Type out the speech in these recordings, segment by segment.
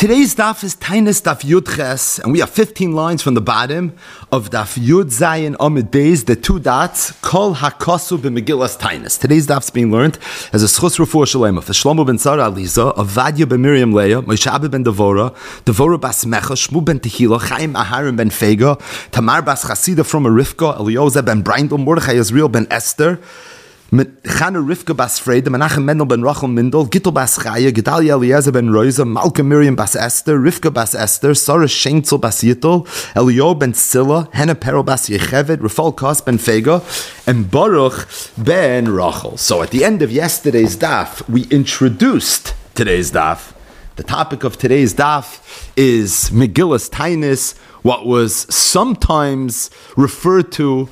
Today's daf is Tainis Daf Yud Ches, and we have 15 lines from the bottom of Daf Yud Zayin Amid Beis, the two dots, Kol HaKosu b'Megillas Tainis. Today's daf is being learned as a Schus Refuah Shalema for Shlomo ben Tzara Aliza, Avadia ben Miriam Leah, Moshe Abba ben Devora bas Mecha, Shmu ben Tehila, Chaim Aharon ben Fega, Tamar bas Chasida from Rivka, Elioza ben Brindel, Mordechai Yisrael ben Esther, Chana Rivka bas Freda, Menachem Mendel ben Rachel Mindel, Gittel bas Chaya, Gedalia Eliezer ben Rosa, Malka Miriam bas Esther, Rivka bas Esther, Sarah Sheintzel bas Yittel, Elio ben Silla, Hannah Perel bas Yechevet, Rafal Kos ben Fega, and Baruch ben Rachel. So at the end of yesterday's daf, we introduced today's daf. The topic of today's daf is Megillas Tainis, what was sometimes referred to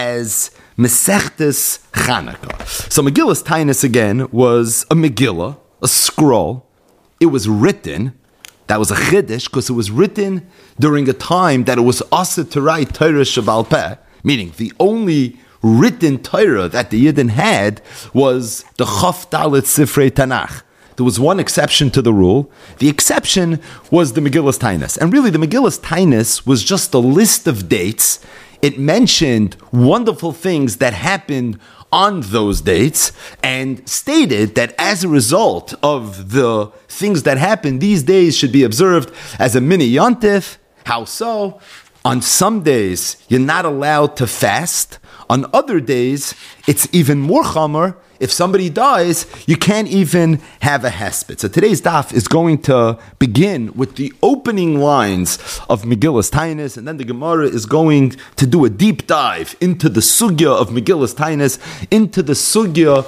as Mesechtes Chanukah. So Megillas Tainis again was a Megillah, a scroll. It was written, that was a Chiddush, because it was written during a time that it was asur to write Torah Sheval Peh, meaning the only written Torah that the Yidden had was the Chaf Dalet Sifrei Tanakh. There was one exception to the rule. The exception was the Megillas Tainis. And really the Megillas Tainis was just a list of dates. It mentioned wonderful things that happened on those dates and stated that as a result of the things that happened, these days should be observed as a mini yontif. How so? On some days, you're not allowed to fast. On other days, it's even more chamor. If somebody dies, you can't even have a hesped. So today's daf is going to begin with the opening lines of Megillas Tainis, and then the Gemara is going to do a deep dive into the sugya of Megillas Tainis, into the sugya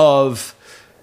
of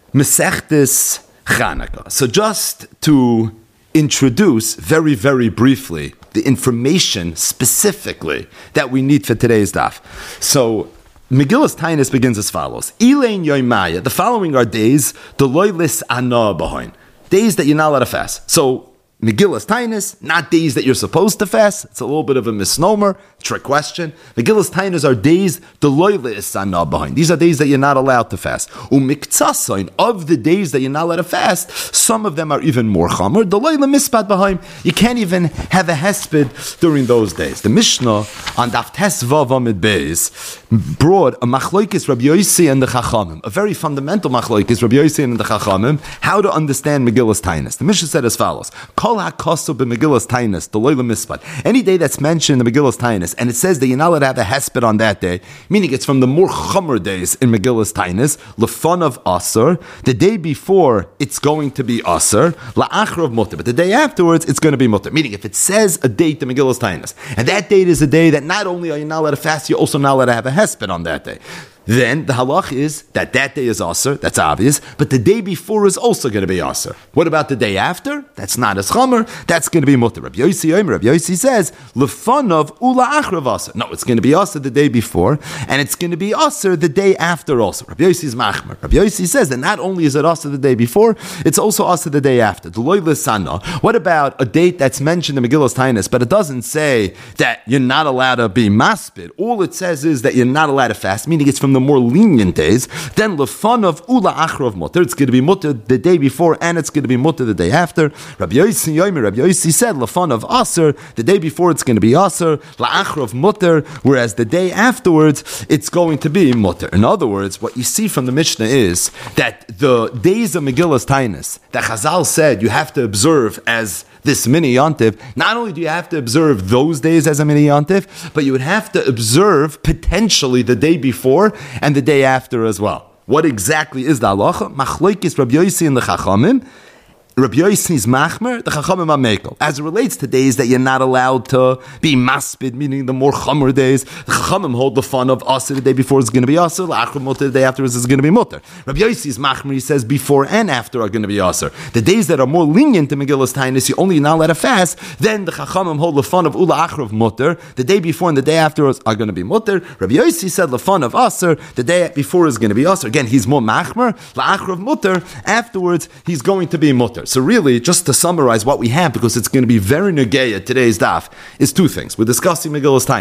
Mesechtes Chanukah. So just to introduce very, very briefly the information specifically that we need for today's daf. So Megillas Tainis begins as follows. Ilein Yoimaya, the following are days, the loylis ana behind. Days that you're not allowed to fast. So Megillas Tainis, not days that you're supposed to fast. It's a little bit of a misnomer, trick question. Megillas Tainis are days, the loylis ana behind. These are days that you're not allowed to fast. Umiktasain, of the days that you're not allowed to fast, some of them are even more chamer. The loyla mispat behind, you can't even have a hesped during those days. The Mishnah on Daf Tes Vav Amid Beis brought a machlokes Rabbi Yossi and the Chachamim, a very fundamental machlokes Rabbi Yossi and the Chachamim, how to understand Megillas Tainis. The Mishnah said as follows: Kol HaKosu b'Megillas Tainis, the loyla mispat. Any day that's mentioned in the Megillas Tainis, and it says that you're not allowed to have a hesped on that day, meaning it's from the more chomer days in Megillas Tainis, lefon of asur, the day before it's going to be asur, la'achar of mutter, but the day afterwards it's going to be mutter. Meaning if it says a date in Megillas Tainis, and that date is a day that not only are you not allowed to fast, you're also not allowed to have a hesped on that day, then the halach is that that day is asur, that's obvious, but the day before is also going to be asur. What about the day after? That's not as chomer, that's going to be mutter. Rabbi Yossi says, lefanov ula achrav asur. No, it's going to be asur the day before, and it's going to be asur the day after also. Rabbi Yossi is machmer. Rabbi Yossi says that not only is it asur the day before, it's also asur the day after. The loy sana. What about a date that's mentioned in Megillas Tainis, but it doesn't say that you're not allowed to be maspid. All it says is that you're not allowed to fast, meaning it's from the more lenient days. Then lefan of ula achrav mutter, it's going to be mutter the day before and it's going to be mutter the day after. Rabbi Yossi said lefan of aser, the day before it's going to be aser, la'achrav mutter, whereas the day afterwards it's going to be mutter. In other words, what you see from the Mishnah is that the days of Megillas Tainis that Chazal said you have to observe as this mini yontif, not only do you have to observe those days as a mini yontif, but you would have to observe potentially the day before and the day after as well. What exactly is the halacha? Machlokes Rabbi Yossi and the Chachamim. Rabbi Yossi is machmer, the Chachamim are mekel. As it relates to days that you're not allowed to be maspid, meaning the more chomer days, the Chachamim hold the fun of asur the day before is going to be asur, la'achar mutter the day afterwards is going to be mutter. Rabbi Yossi is machmer, he says before and after are going to be asur. The days that are more lenient to Megillas Tainis, you only not let a fast, then the Chachamim hold the fun of ula achrav mutter, the day before and the day afterwards are going to be mutter. Rabbi Yossi said the fun of asur, the day before is going to be asur. Again, he's more machmer, la'achrav mutter, afterwards he's going to be mutter. So really, just to summarize what we have, because it's going to be very negeya today's daf, is two things. We're discussing Megillas Tainis.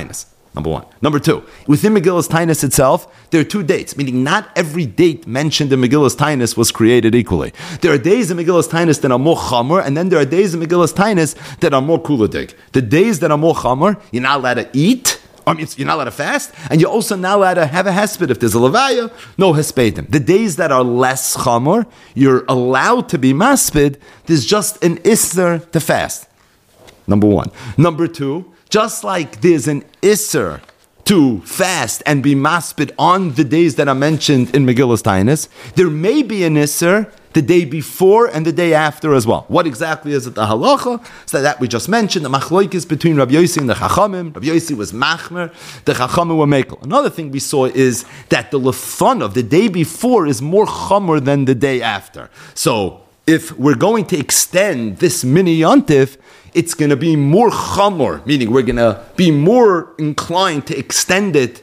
Number one. Number two, within Megillas Tainus itself, there are two dates, meaning not every date mentioned in Megillas Tainus was created equally. There are days in Megillas Tainus that are more chamor, and then there are days in Megillas Tainus that are more kuladig. The days that are more chamor, you're not allowed to eat, you're not allowed to fast, and you're also not allowed to have a hesped. If there's a levaya, no hespedim. The days that are less chamor, you're allowed to be maspid, there's just an isser to fast. Number one. Number two, just like there's an isser to fast and be maspid on the days that are mentioned in Megillas Tainus, there may be an isser the day before and the day after as well. What exactly is it, the halacha? So that we just mentioned, the machlokes between Rabbi Yossi and the Chachamim. Rabbi Yossi was machmer, the Chachamim were mekel. Another thing we saw is that the lefun of the day before is more chamor than the day after. So if we're going to extend this mini yontif, it's going to be more chamor, meaning we're going to be more inclined to extend it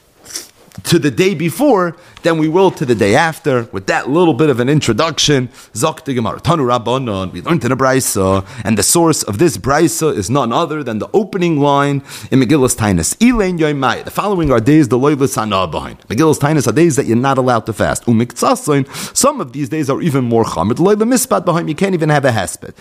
to the day before than we will to the day after. With that little bit of an introduction, Zok the Gemara, Tanu Rabbanon, we learned in a Braisa, and the source of this Braisa is none other than the opening line in Megillas Tainus. Ilein Yoimai. The following are days the loylis hana behind. Megillas Tainus are days that you're not allowed to fast. Umiktsaslein. Some of these days are even more chamor. The loyla mispat behind. You can't even have a hesped.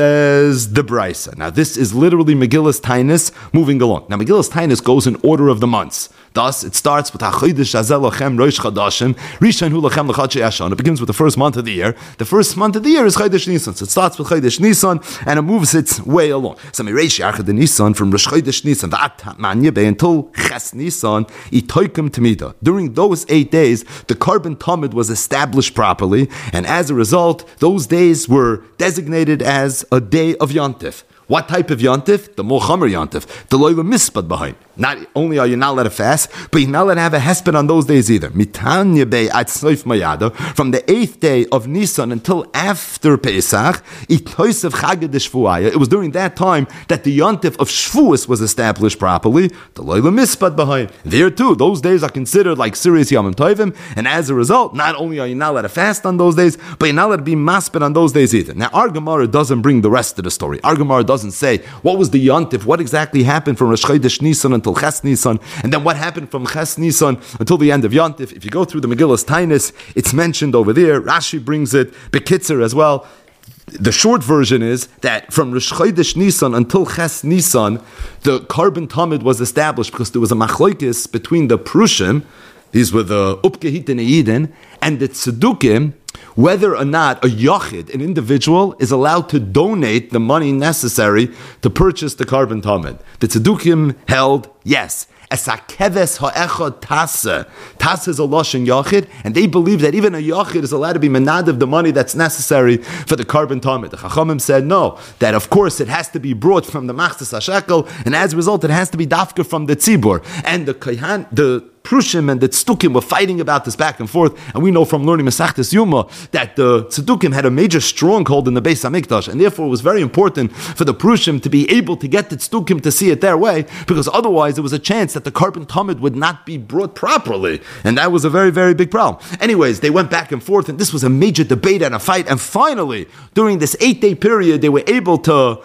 Says the Braisa. Now this is literally Megillas Tainus moving along. Now Megillas Tainus goes in order of the months. Thus, it starts with HaChodesh Hazeh Lachem Rosh Chadashim, Rishon Hu Lachem L'Chadshei Ashon. It begins with the first month of the year. The first month of the year is Chodesh Nisan. So it starts with Chodesh Nisan, and it moves its way along. So Mireish Yarchad Nisan, from Rosh Chodesh Nisan, V'at Manya Bei, until Ches Nisan, Itoikim Tamida. During those 8 days, the carbon tamid was established properly, and as a result, those days were designated as a day of Yontif. What type of yontif? The more chamer yontif. The loyla mispad behind. Not only are you not allowed to fast, but you're not allowed to have a hesped on those days either. Mitanya bei atznoif mayada, from the 8th day of Nisan until after Pesach, itoisev chagad shvuaya. It was during that time that the yontif of Shvuas was established properly. The loyla mispad behind. There too, those days are considered like serious yamim tovim, and as a result, not only are you not allowed to fast on those days, but you're not allowed to be masped on those days either. Now, our Gemara doesn't bring the rest of the story. Our Gemara doesn't say what was the yontif, what exactly happened from Rosh Chodesh Nisan until Ches Nisan, and then what happened from Ches Nisan until the end of yontif. If you go through the Megillas Tainus, it's mentioned over there. Rashi brings it, Bekitzer as well. The short version is that from Rosh Chodesh Nisan until Ches Nisan, the carbon tamid was established because there was a machlokes between the Prushim, these were the Upkehit and Eidin, and the Tzedukim, whether or not a yachid, an individual, is allowed to donate the money necessary to purchase the carbon tamid. The Tzedukim held yes. Esakeves ha'echad tasa. Tasa is a lashon yachid, and they believe that even a yachid is allowed to be menadav the money that's necessary for the carbon tamid. The Chachamim said no, that of course it has to be brought from the machzas hashekel, and as a result it has to be dafka from the tzibur. And the Prushim and the Tzdukim were fighting about this back and forth, and we know from learning Masechtas Yuma that the Tzdukim had a major stronghold in the Beis Hamikdash, and therefore it was very important for the Prushim to be able to get the Tzdukim to see it their way, because otherwise there was a chance that the carbon tamid would not be brought properly, and that was a very, very big problem. Anyways, they went back and forth, and this was a major debate and a fight, and finally, during this 8-day period, they were able to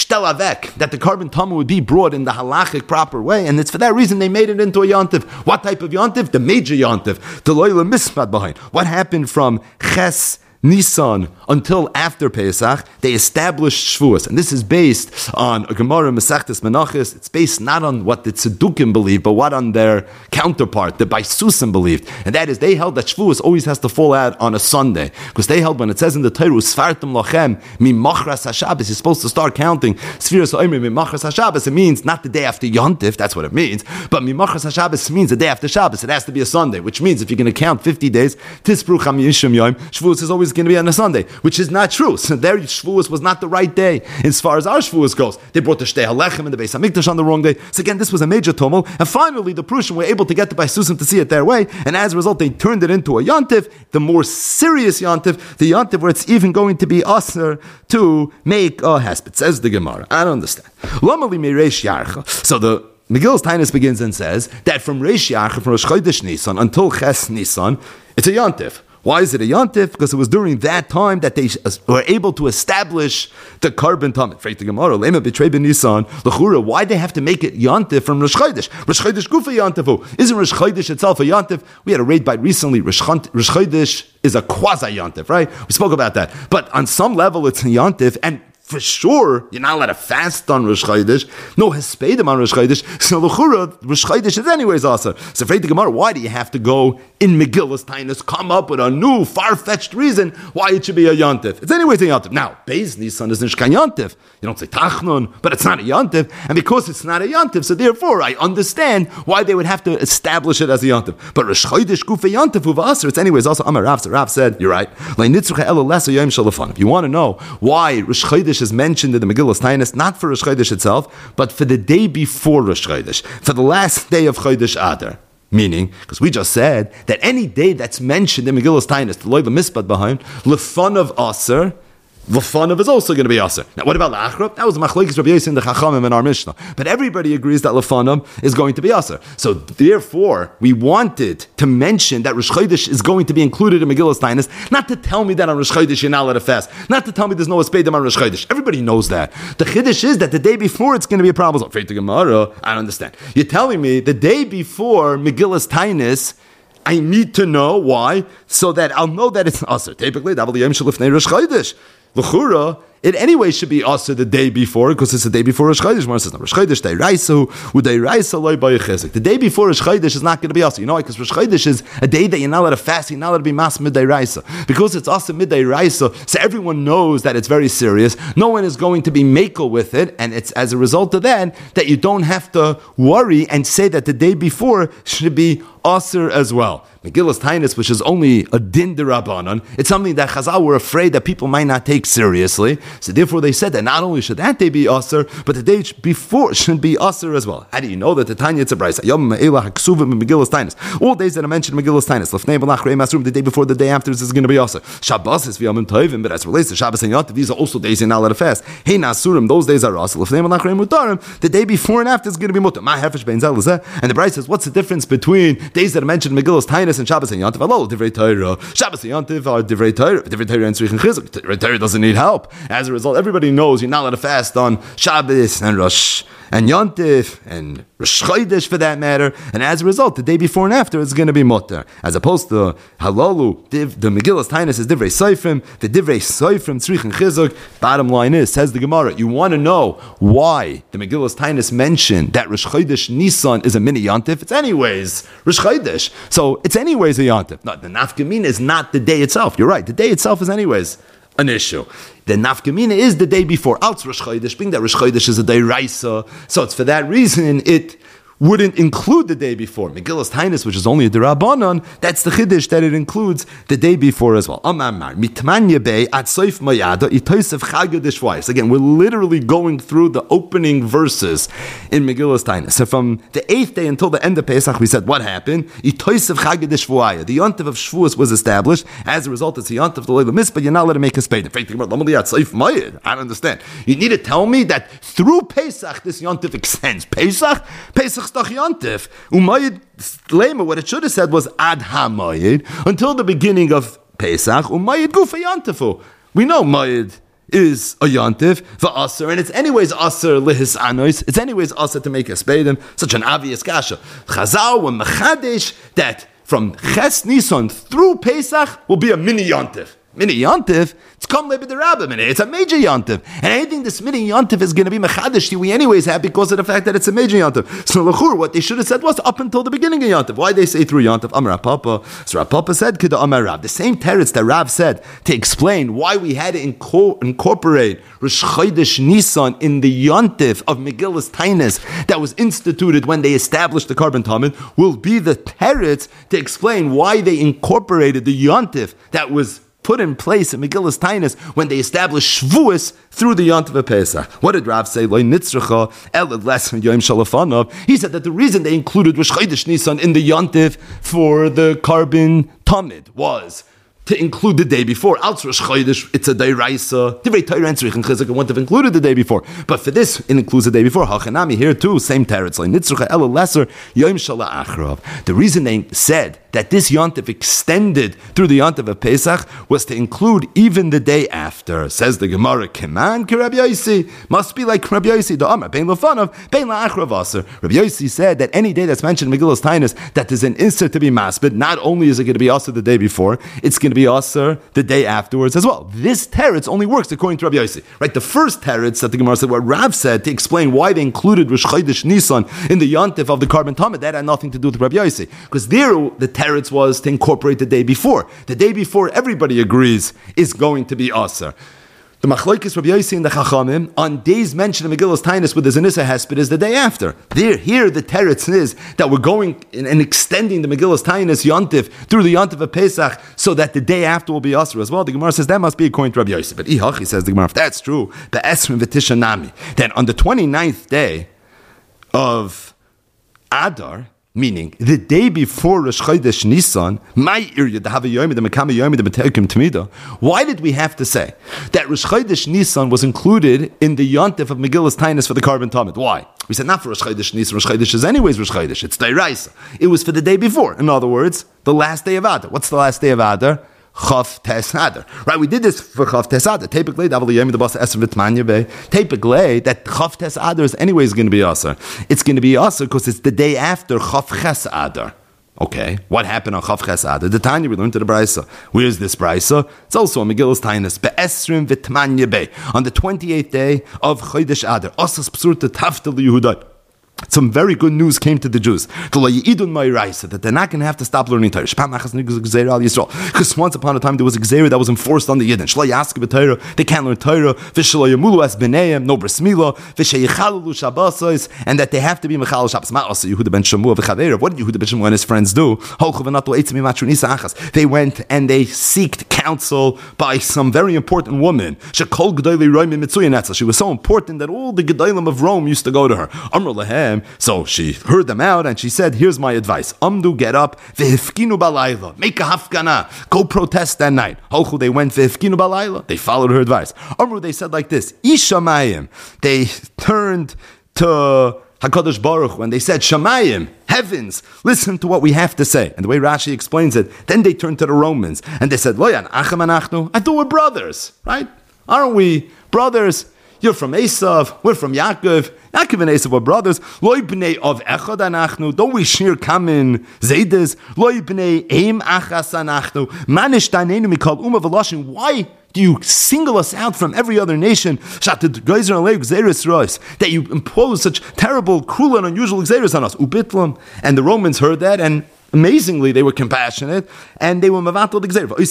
shtel that the carbon tamid would be brought in the halachic proper way, and it's for that reason they made it into a yontif. What type of yontif? The major yontif, the loyla mispad behind. What happened from Ches Nisan until after Pesach? They established Shvuas, and this is based on a Gemara Masechtas Menachos. It's based not on what the Tzedukim believed, but what on their counterpart, the Baisusim, believed, and that is they held that Shvuas always has to fall out on a Sunday, because they held when it says in the Torah Sfartem Lachem Mimachras HaShabbos, you're supposed to start counting Sfiras Ha'omer Mimachras HaShabbos. It means not the day after Yontif, that's what it means, but Mimachras HaShabbos means the day after Shabbos. It has to be a Sunday, which means if you're going to count 50 days, Tispru Cham Yishim Yom, Shvuas is always going to be on a Sunday, which is not true. So their Shavuos was not the right day. As far as our Shavuos goes, they brought the Shtei HaLechem and the Beis HaMikdash on the wrong day. So again, this was a major tumult. And finally, the Prushim were able to get the Baisusim to see it their way. And as a result, they turned it into a Yontif, the more serious Yontif, the Yontif where it's even going to be usher to make a hesped. Says the Gemara. I don't understand. Lomali Mireish Yarcha. So the Megillas Tainus begins and says that from Reish Yarcha, from Rosh Chodesh Nisan until Ches Nisan, it's a Yontif. Why is it a Yontif? Because it was during that time that they were able to establish the carbon tamid. Freit the Gemara, Lema b'trei b'Nisan, l'chura. Why they have to make it Yontif from Rosh Chodesh? Rosh Chodesh gufa Yontifu. Isn't Rosh Chodesh itself a Yontif? We had a raid bite recently. Rosh Chodesh is a quasi Yontif, right? We spoke about that. But on some level, it's a Yontif, and for sure, you're not allowed to fast on Rosh Chodesh. No hespedim on Rosh Chodesh. So l'chura, Rosh Chodesh is anyways also. So Freit the Gemara, why do you have to go in Megillas Tainus, come up with a new far-fetched reason why it should be a Yontif? It's anyways a Yontif. Now, Beis Nisan is Nishkan Yontif. You don't say Tachnun, but it's not a Yontif. And because it's not a Yontif, so therefore I understand why they would have to establish it as a Yontif. But Rosh Chodesh Gufa Yontif Uvasar, it's anyways also Amar Rav. So Rav said, you're right. If you want to know why Rosh Chodesh is mentioned in the Megillas Tainus, not for Rosh Chodesh itself, but for the day before Rosh Chodesh, for the last day of Chodesh Adar. Meaning, because we just said that any day that's mentioned in Megillas Tainus, the loy b'mispat behind, lefun of Aser, Lefanav is also going to be Aser. Now, what about La'achra? That was Machlokes Rabbi Yossi and the Chachamim in our Mishnah. But everybody agrees that Lefanav is going to be Aser. So, therefore, we wanted to mention that Rosh Chodesh is going to be included in Megillas Tainus, not to tell me that on Rosh Chodesh you're not allowed to fast, not to tell me there's no Espedim on Rosh Chodesh. Everybody knows that. The Chiddush is that the day before it's going to be a problem. I don't understand. You're telling me the day before Megillas Tainus, I need to know why, so that I'll know that it's Aser. Typically, Rosh Chodesh. L'chura, it anyway should be also the day before, because it's the day before Rosh Chodesh. Mara says, no, Rosh Chodesh Deiraisa, Udeiraisa loy b'yichesek. The day before Rosh Chodesh is not going to be also. You know why? Because Rosh Chodesh is a day that you're not allowed to fast, you're not allowed to be mas middeiraisa. Because it's also middeiraisa, so everyone knows that it's very serious. No one is going to be makel with it, and it's as a result of that you don't have to worry and say that the day before should be Aser as well. Megillas Tainus, which is only a din derabanan, it's something that Chazal were afraid that people might not take seriously. So therefore they said that not only should that day be Aser, but the day before should be Aser as well. How do you know that the Tanya it's a brisa? Yom Me'ela HaKsuvim in Megillas Tainus. All days that I mentioned in Megillas Tainus, Lefnei B'lachrei Masrum, the day before, the day after is going to be Aser. Shabbos is V'yamim Tovim, but as it relates to Shabbos and Yontif, these are also days you're not allowed to fast. Hey Nasurim, those days are Aser. Lefnei B'lachrei Mutarim, the day before and after is going to be Mutar. Ma Hefesh Ben Zel Lezeh. And the brisa says, what's the difference between days that I mentioned in Megillas Tainus and Shabbos and Yontif? Divrei Torah. Shabbos and Yontif are Divrei Torah. Divrei Torah and Tzrich and Chizuk. Divrei Torah doesn't need help. As a result, everybody knows you're not allowed to fast on Shabbos and Rosh and Yontif and Rosh Chodesh for that matter. And as a result, the day before and after is going to be Mutar. As opposed to Halalu, the Megillas Tainus is Divrei Seifrim. The Divrei Seifrim, Tzrich and Chizuk. Bottom line is, says the Gemara, you want to know why the Megillas Tainus mentioned that Rosh Chodesh Nisan is a mini Yontif? It's anyways Rosh Chodesh. So it's anyways a Yontif. No, the Nafkamina is not the day itself. You're right. The day itself is anyways an issue. The nafkamina is the day before. Out Rosh Chodesh, being that Rosh Chodesh is a day raisa, so it's for that reason it wouldn't include the day before. Megillas Tainus, which is only a derabanan, that's the chiddush that it includes the day before as well. Amar mitmanya bei at soif mayada itosev chagah d'shvayis. Again, we're literally going through the opening verses in Megillas Tainus. So from the 8th day until the end of Pesach, we said what happened. Itosev chagah d'shvayis. The yontiv of Shavuos was established. As a result, it's the yontiv the leil mitzvah. You're not allowed to make a spade. In fact, I don't understand. You need to tell me that through Pesach this yontiv extends. Pesach Yontif. Umayid Lema, what it should have said was Ad HaMayid, until the beginning of Pesach. Umayid Gufa Yontifu. We know Mayid is a Yontif, V'Aser, and it's anyways Aser Lihis Anois. It's anyways Aser to make a Spedim. Such an obvious kasha. Chazal and Mechadesh that from Ches Nisan through Pesach will be a mini Yontif. Mini Yontif, it's come lebe the Rabbim, it's a major Yontif. And anything this mini Yontif is going to be Mechadish, we anyways have because of the fact that it's a major Yontif. So L'chur, what they should have said was up until the beginning of Yontif. Why they say through Yontif? Amar Papa. So Rav Papa said, Kida Amar Rav. The same teretz that Rav said to explain why we had to incorporate Rosh Chodesh Nisan in the Yontif of Megillas Tainus that was instituted when they established the carbon tamid will be the teretz to explain why they incorporated the Yontif that was put in place in Megillas Tainus when they established Shavuos through the Yontif of Pesach. What did Rav say? He said that the reason they included Rosh Chodesh Nisan in the Yontif for the carbon tamid was to include the day before. Out Rosh Chodesh, it's a day raisa. Divrei Torah and Tzrich and Chizuk wouldn't have included the day before. But for this, it includes the day before. Hachanami here too, same teretz. The reason they said that this Yontif extended through the Yontif of Pesach was to include even the day after. Says the Gemara, Keman ki Rabbi Yossi, must be like Rabbi Yossi, the Amar, Bein Lefanav, Bein La'achrav Aser. Rabbi Yossi said that any day that's mentioned in Megillas Taanis, that there's an insert to be maspid, not only is it going to be Aser the day before, it's going to be Aser the day afterwards as well. This teretz only works according to Rabbi Yossi. Right? The first teretz that the Gemara said, what Rav said to explain why they included Rosh Chodesh Nisan in the Yontif of the Karban Tamid, that had nothing to do with Rabbi Yossi. Because there, the teretz was to incorporate the day before. The day before, everybody agrees, is going to be Aser. The Machlokes Rabbi Yossi and the Chachamim on days mentioned in Megillas Taanis with the Zanissa Hesped is the day after. Here the teretz is that we're going and extending the Megillas Taanis Yontif through the Yontif of Pesach so that the day after will be Asr as well. The Gemara says that must be according to Rabbi Yossi. But Ihachi says the Gemara, if that's true, the Esrim V'Tisha Nami, then on the 29th day of Adar, meaning the day before Rosh Chodesh Nisan, why did we have to say that Rosh Chodesh Nisan was included in the Yontif of Megillas Taanis for the Karban Tamid? Why? We said not for Rosh Chodesh Nisan. Rosh Chodesh is anyways Rosh Chodesh. It's Dairaisa. It was for the day before. In other words, the last day of Adar. What's the last day of Adar? Chav Tes Adar. Right, we did this for Chav Tes Adar. Typically, that Chav Tes Adar is anyways going to be Asar. It's going to be Asar because it's the day after Chav Ches Adar. Okay, what happened on Chav Ches Adar? The Tanya we learned to the Brisa. Where's this Brisa? It's also on Megillas Taanis. Be'esrim v'tmanya bei. On the 28th day of Chodesh Adar. Asas psurta tafta liyehudai. Some very good news came to the Jews that they're not going to have to stop learning Torah. Because once upon a time there was a Gzeira that was enforced on the Yidden. They can't learn Torah. No bris milah. And that they have to be Mechal Shabbos. Yehuda ben Shammua. What did Yehuda ben Shammua and his friends do? They went and they sought counsel by some very important woman. She was so important that all the Gedolim of Rome used to go to her. So she heard them out and she said, here's my advice. Amdu, get up, v'hifkinu balayla, make a hafgana, go protest that night. Holchu, they went v'hifkinu balayla, they followed her advice. Amru, they said like this, Ishamayim, they turned to HaKadosh Baruch Hu and they said, Shamayim, heavens, listen to what we have to say. And the way Rashi explains it, then they turned to the Romans and they said, Loyan, achem anachnu, I thought we're brothers, right? Aren't we brothers? You're from Esav, we're from Yaakov. Yaakov and Esav were brothers. Loi b'nei of echad anachnu. Don't we share common zaydes? Loi b'nei eim achas anachnu. Manish danenu mikol uma v'loshin. Why do you single us out from every other nation? That you impose such terrible, cruel, and unusual xeris on us. Ubitlam. And the Romans heard that and amazingly, they were compassionate, and they were mavatal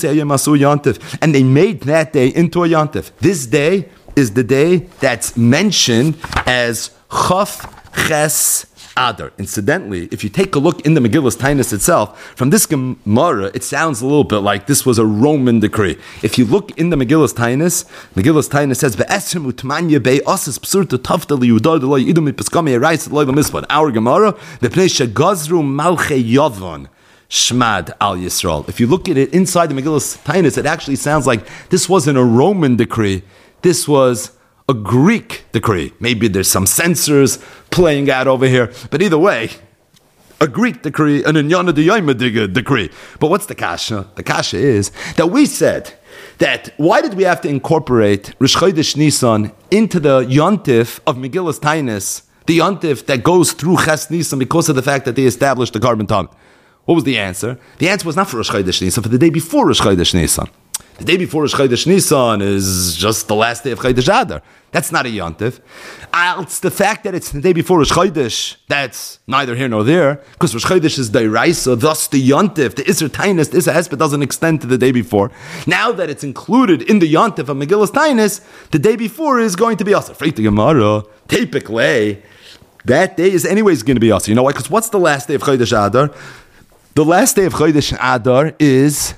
the and they made that day into a yontif. This day is the day that's mentioned as Chav Ches Adar. Incidentally, if you take a look in the Megillas Taanis itself, from this Gemara, it sounds a little bit like this was a Roman decree. If you look in the Megillas Taanis says, "Ve'esrim utmanya bei asas psurta tafta liyudar delay idum mipaskami erais loy lamispan." Our Gemara, the pnei shegazru malchei yavon. Shmad al Yisrael. If you look at it inside the Megillas Taanis, it actually sounds like this wasn't a Roman decree. This was a Greek decree. Maybe there's some censors playing out over here. But either way, a Greek decree, an Inyana D'Yayma decree. But what's the kasha? The kasha is that we said that why did we have to incorporate Rosh Chodesh Nisan into the Yontif of Megillas Taanis, the Yontif that goes through Ches Nisan because of the fact that they established the Karban Tamid? What was the answer? The answer was not for Rosh Chodesh Nisan, for the day before Rosh Chodesh Nisan. The day before Rosh Chodesh Nisan is just the last day of Chodesh Adar. That's not a yontif. It's the fact that it's the day before Rosh Chodesh that's neither here nor there, because Rosh Chodesh is Dairaisa, thus the yontif, the Isser Taanis, the Isser Hesped doesn't extend to the day before. Now that it's included in the yontif of Megillas Taanis, the day before is going to be Asar. Freit Gemara, typically, that day is anyways going to be Asar. You know why? Because what's the last day of Chodesh Adar? The last day of Chodesh Adar is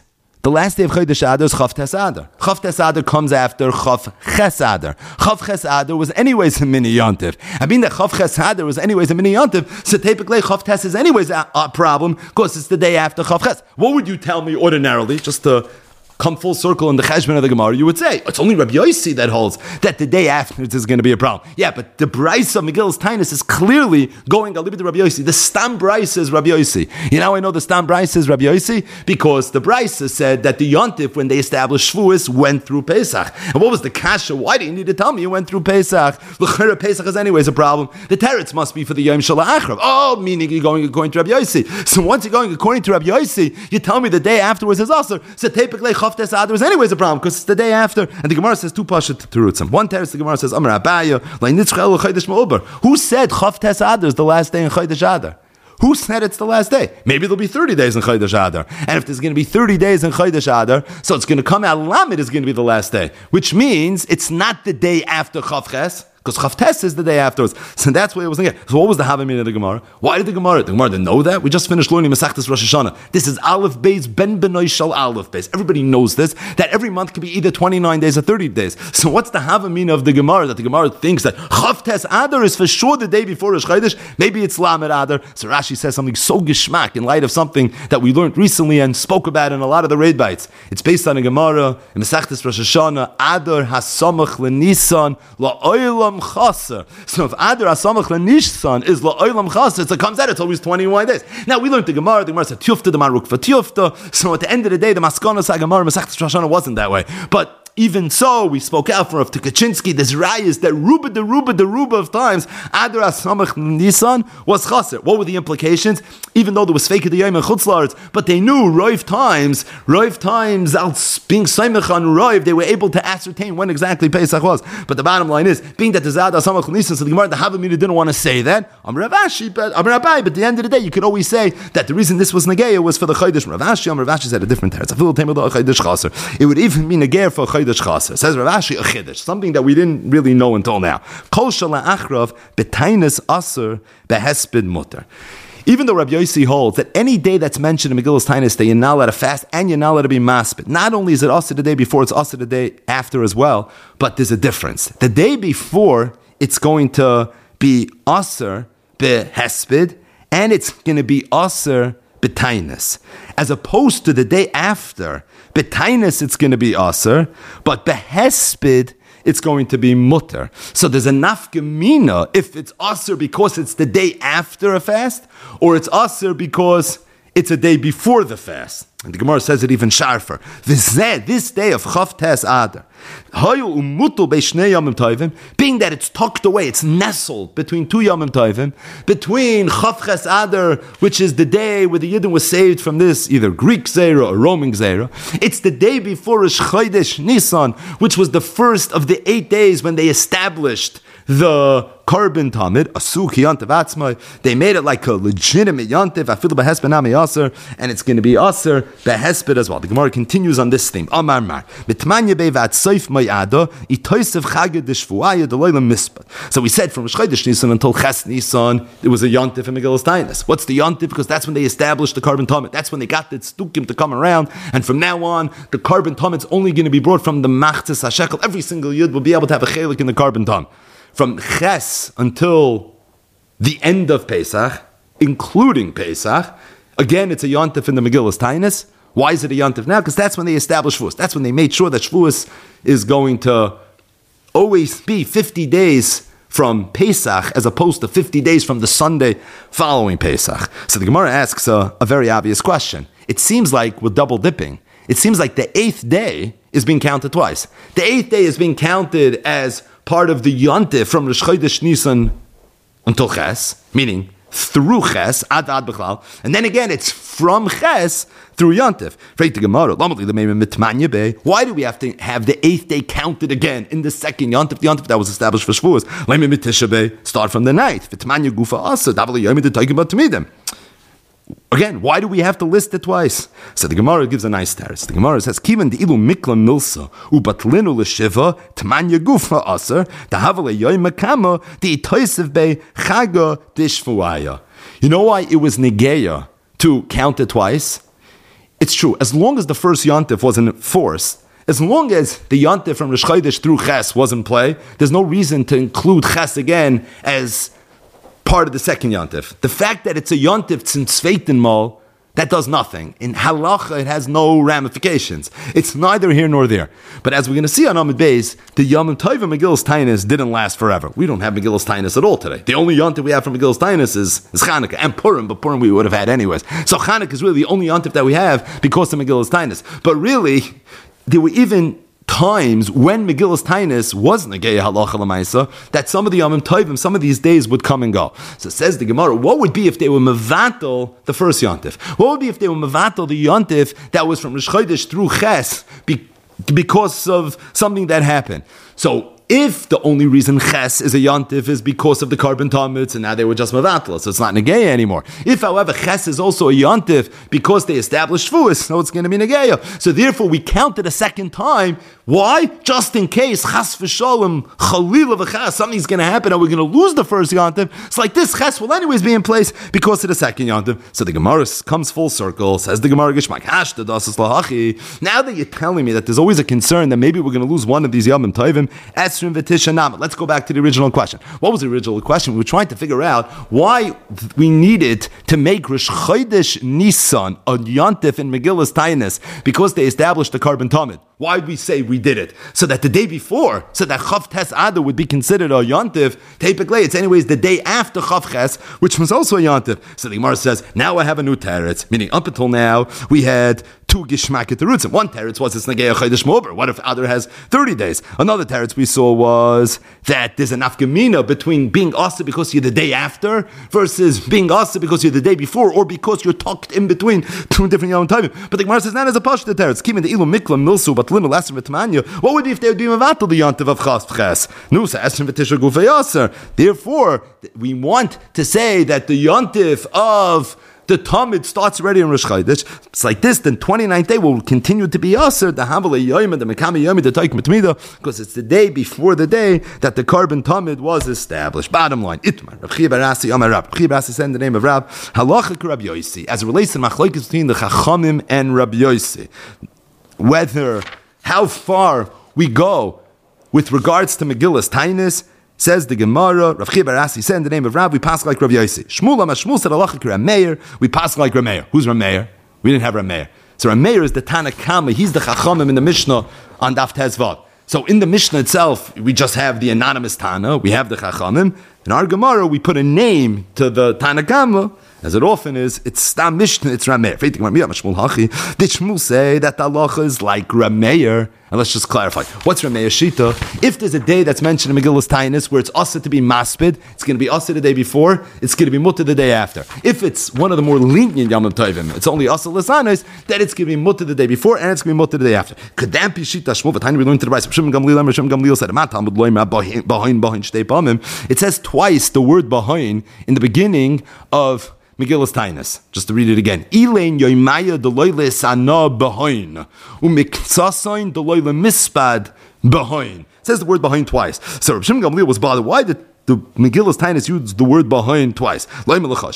Chav Tes Adar. Chav Tes Adar comes after Chav Ches Adar. Chav Ches Adar was anyways a mini yontif. I mean that Chav Ches Adar was anyways a mini yontif, so typically Chav Tes is anyways a problem because it's the day after Chav Ches. What would you tell me ordinarily, just to come full circle in the cheshbon of the Gemara, you would say, it's only Rabbi Yossi that holds that the day after is going to be a problem. Yeah, but the Brisa of Megillas Tainus is clearly going a little bit to Rabbi Yossi. The Stam Brisa is Rabbi Yossi. You know, I know the Stam Brisa is Rabbi Yossi because the Brisa said that the Yontif, when they established Shavuos, went through Pesach. And what was the kasha? Why do you need to tell me you went through Pesach? L'chera Pesach is anyways a problem. The teretz must be for the Yom Shalah Achrav. Oh, meaning you're going according to Rabbi Yossi. So once you're going according to Rabbi Yossi, you tell me the day afterwards is also. So typically Chavtes Adar is anyways a problem because it's the day after. And the Gemara says two pashut terutzim. One teretz the Gemara says Amar Abaya Leinitzchel Chodesh Ma'uber. Who said Chavtes Adar is the last day in Chodesh Adar? Who said it's the last day? Maybe there'll be 30 days in Chodesh Adar. And if there's going to be 30 days in Chodesh Adar, so it's going to come out Lamed is going to be the last day. Which means it's not the day after Chavches, because Chavtes is the day afterwards. So that's what it was thinking. So what was the Havamina of the Gemara? Why did the Gemara didn't know that? We just finished learning Masechtas Rosh Hashanah. This is Aleph Beis Ben Benoy Shal Aleph Beis. Everybody knows this, that every month can be either 29 days or 30 days. So what's the Havamina of the Gemara? That the Gemara thinks that Chavtes Adar is for sure the day before Rosh Chodesh. Maybe it's Lamed Adar. So Rashi says something so gishmak in light of something that we learned recently and spoke about in a lot of the raid bites. It's based on a Gemara in Masechtas Rosh Hashanah. Adar hasamach leNisan la'olam chaser. So if Adar hasamach leNisan is la'olam chaser, so it comes out it's always 21 days. Now we learned the Gemara said Tiyufta the Maruk for Tiyufta. So at the end of the day, the Maskonos HaGemara Masechtas Rosh Hashanah wasn't that way. But even so, we spoke out for of Tukachinsky, this rayas that the ruba of times, Adar Samach Nisan was chaser. What were the implications? Even though there was fake of the Yom and Chutzlards, but they knew Roiv times, out being Saimach on Roiv, they were able to ascertain when exactly Pesach was. But the bottom line is, being that the Adar Samach Nisan, so the Gemara, the Havamina didn't want to say that. But at the end of the day, you could always say that the reason this was Negeya was for the Chodesh. Ravashi said a different teretz. It would even be Negeya for Chodesh Chaser. Says Ravashi a Chiddush, something that we didn't really know until now. Kol shala achrav betainis aser behesped mutter. Even though Rabbi Yossi holds that any day that's mentioned in Megillas Tainis that you're not allowed to fast and you're not allowed to be maspid, not only is it aser the day before, it's aser the day after as well, but there's a difference. The day before, it's going to be aser behesped, and it's going to be aser betainis, as opposed to the day after. Betainis it's going to be aser, but behesped it's going to be mutter. So there's a nafkamina if it's aser because it's the day after a fast, or it's aser because it's a day before the fast. And the Gemara says it even sharper. This day of Chavtes Adar, being that it's tucked away, it's nestled between two Yomim Tovim, between Chavtes Adar, which is the day where the Yidden was saved from this, either Greek Zera or Roman Zera. It's the day before Rosh Chodesh Nisan, which was the first of the 8 days when they established the Korban Tamid, Asuk Yantiv Atzmai. They made it like a legitimate Yantiv, Afilu Behesped Nami Aser, and it's going to be Aser Behesped as well. The Gemara continues on this theme. Amar Mar, Mitmanya Bevat Seif Mayada, Itoisev Chaged Deshvuaya Deloilam Mispat. So we said from Rosh Chodesh Nisan until Ches Nisan, it was a Yantiv in Megillas Tainis. What's the Yantiv? Because that's when they established the Korban Tamid. That's when they got the Tzdukim to come around, and from now on, the Korban Tamid's only going to be brought from the Machzis HaShekel. Every single Yid will be able to have a chelik in the Korban Tamid. From Ches until the end of Pesach, including Pesach, again, it's a Yontif in the Megillas Tainis. Why is it a Yontif now? Because that's when they established Shavuos. That's when they made sure that Shavuos is going to always be 50 days from Pesach, as opposed to 50 days from the Sunday following Pesach. So the Gemara asks a very obvious question. It seems like we're double dipping. It seems like the 8th day is being counted twice. The 8th day is being counted as part of the Yontif from Rosh Chodesh Nisan until Ches, meaning through Ches, ad Bechlal, and then again it's from Ches through Yontif. Why do we have to have the 8th day counted again in the second Yontif, the Yontif that was established for Shavuos? Start from the 9th. Again, why do we have to list it twice? So the Gemara gives a nice teretz. The Gemara says, "Kivan the ilu mikla milsa ubatlinu l'shiva t'manya gufa aser t'havale yoyim makama the itoysev be chaga dishvuaya." You know why it was negeya to count it twice? It's true. As long as the first yontif wasn't enforced, as long as the yontif from Rosh Chodesh through Ches was in play, there's no reason to include Ches again as part of the second yontif. The fact that it's a yontif since Sveitenmal that does nothing. In halacha, it has no ramifications. It's neither here nor there. But as we're going to see on Amud Beis, the Yom Tov and Megillas Taanis didn't last forever. We don't have Megillas Taanis at all today. The only yontif we have from Megillas Taanis is Chanukah and Purim, but Purim we would have had anyways. So Chanukah is really the only yontif that we have because of Megillas Taanis. But really, there were even times when Megillas Taanis was Negei Halacha L'Maisa, that some of the Yomim Tovim, some of these days would come and go. So says the Gemara, what would be if they were Mevatel the first Yontif? What would be if they were Mevatel the Yontif that was from Rosh Chodesh through Ches because of something that happened? So if the only reason Ches is a Yontif is because of the carbon Talmuds, and now they were just Mevatla, so it's not Negeya anymore. If, however, Ches is also a Yontif because they established Fuas, so it's going to be Negeya. So therefore, we count it a second time. Why? Just in case Chas v'Shalom, Chalil of a Ches, something's going to happen and we're going to lose the first Yontif. It's like this Ches will anyways be in place because of the second Yontif. So the Gemara comes full circle, says the Gemara Gishmak, Hashta dasas lahachi. Now that you're telling me that there's always a concern that maybe we're going to lose one of these Yomim Tovim, let's go back to the original question. What was the original question? We were trying to figure out why we needed to make Rosh Chodesh Nisan a Yontif in Megillas Taanis because they established the carbon Talmud. Why did we say we did it? So that the day before, so that Chav Tes Adar would be considered a Yontif. Typically, it's anyways the day after Chav Ches, which was also a Yontif. So the Gemara says, now I have a new teretz. Meaning, up until now, we had two Gishmak terutzim. One teretz was it's Negei Chodesh Mober. What if Adar has 30 days? Another teretz we saw was that there's an afkamina between being asa because you're the day after versus being asa because you're the day before or because you're tucked in between two different Yom Tovim. But the Gemara says, now there's a pashta teretz. Kim in the ilu miklam milsu but linu lasim v'tamanya. What would be if they would be mevatel the yontiv of chas v'ches? Nusa esrim v'tisha gufei aser. Therefore, we want to say that the yontiv of the Talmud starts already in Rosh Chodesh. It's like this, then 29th day will continue to be Aser, the Havale Yoim and the Mekami Yomi, the Taik Mitmida, because it's the day before the day that the carbon Talmud was established. Bottom line, Itmar, Rav Chia bar Asi, Amar Rab. Rav Chia bar Asi said in the name of Rab, Halacha Rabbi Yosi, as it relates to the Machlokes between the Chachamim and Rabbi Yosi, whether, how far we go with regards to Megillas Taanis. Says the Gemara, Rav Chia bar Asi said in the name of Rab, we pass like Rav Yosi. Shmuel said halacha Rameir, we pass like Rameir. Who's Rameir? We didn't have Rameir. So Rameir is the Tana Kama, he's the Chachamim in the Mishnah on Daf Tezvav. So in the Mishnah itself, we just have the anonymous Tana, we have the Chachamim. In our Gemara, we put a name to the Tana Kama, as it often is, it's Stam Mishnah, it's Rameir. Did Shmuel say that the halacha is like Rameir? And let's just clarify. What's Rameir Shita? If there's a day that's mentioned in Megillas Taanis where it's asa to be maspid, it's going to be asa the day before, it's going to be mutter the day after. If it's one of the more lenient Yom Tovim, it's only asa l'sanis, then it's going to be mutter the day before and it's going to be mutter the day after. Could that be Shita Shmuel? But we learned to the right. Rishon Gamliel said, it says twice the word bahin in the beginning of Megillas Taanis. Just to read it again. Ilein yoimaya deloyle sana behoin. Umiksasain deloyle mispad behoin. It says the word behind twice. So Rav Shimon Gamliel was bothered. Why did the Megillas Taanis used the word behind twice? By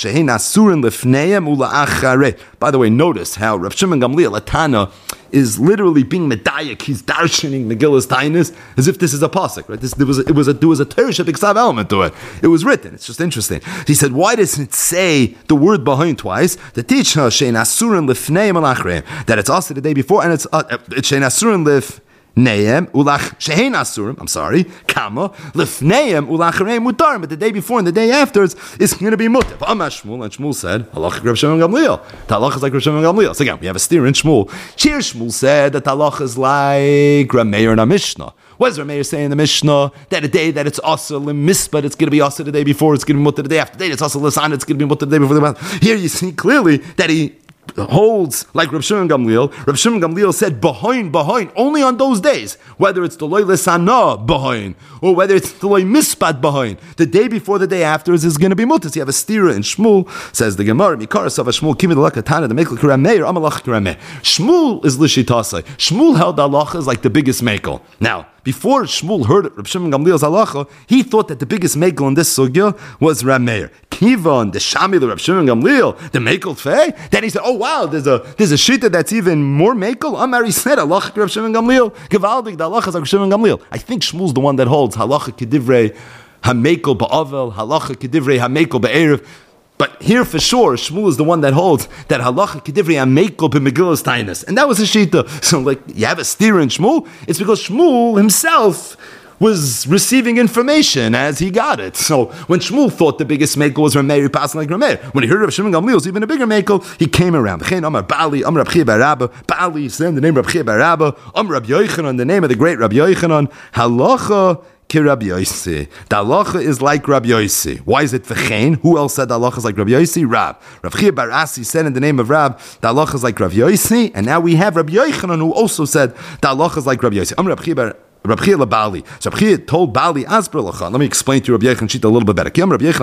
the way, notice how Rav Shimon Gamliel, Atana, is literally being medayik. He's darshaning Megillas Taanis as if this is a pasuk, right? There was a Teresh B'Ksav element to it. It was written. It's just interesting. He said, why does it say the word behind twice? To teach her shein asurin lifneim alachreim, that it's also the day before and it's shein asurin lif. Neem ulach shehein asurim. I'm sorry, kama lifneim ulachreim mutarim. But the day before and the day after is going to be mutar. Shmuel, and Shmuel said halacha Rav Shimon Gamliel. Halacha is like Rav Shimon Gamliel. So again, we have a steer in Shmuel. Here Shmuel said that halacha is like Rameir in a Mishnah. What does Rameir say in the Mishnah? That a day that it's asa l'mispa, it's going to be asa the day before, it's going to be mutar the day after. The day it's asa l'san, it's going to be mutar the day before. Here you see clearly that he holds like Rav Shimon Gamliel. Rav Shimon Gamliel said behind only on those days, whether it's the loy lesana behind or whether it's the loy mispat behind. The day before, the day after is going to be mutas. You have a stira in Shmuel, says the Gemara. Mikarasav Shmuel kimid lakatana the mekel karameir amalach karameir. Shmuel is lishitasai. Shmuel held halacha is like the biggest mekel. Now, before Shmuel heard Rav Shimon Gamliel's halacha, he thought that the biggest mekel in this sugya was Rameir. Kivan, the Shami, the Rav Shimon Gamliel, the mekel tfei. Then he said, oh wow, there's a shita that's even more mekel. Amari said, halacha Rav Shimon Gamliel. Gevaldik, the halacha is like Rav Shimon Gamliel. I think Shmuel's the one that holds halacha kedivrei hamekel ba'avel, halacha kedivrei hamekel ba'erev. But here for sure, Shmuel is the one that holds that halacha kedivri amekel b'megillas tainis, and that was his shita. So, like, you have a steer in Shmuel. It's because Shmuel himself was receiving information as he got it. So when Shmuel thought the biggest mekel was Rameir, he passed like Rameir. When he heard of Shimon Gamliel was even a bigger mekel, he came around. Amar Bali, Amar Rab Chia bar Rabba. Bali said the name Rab Chia bar Rabba. Amar Rab Yochanan, the name of the great Rab Yochanan. Halacha ki Rabbi Yossi. The halacha is like Rabbi Yossi. Why is it v'chein? Who else said the halacha is like Rabbi Yossi? Rab Chia bar Asi said in the name of Rab, the halacha is like Rabbi Yossi. And now we have Rabbi Yochanan who also said the halacha is like Rabbi Yossi. Amar Rab Chia bar Rab Chia Bali. So Rab Chia told Bali, Asper Lacha. Let me explain to you Rabbi Yochanan Shita a little bit better.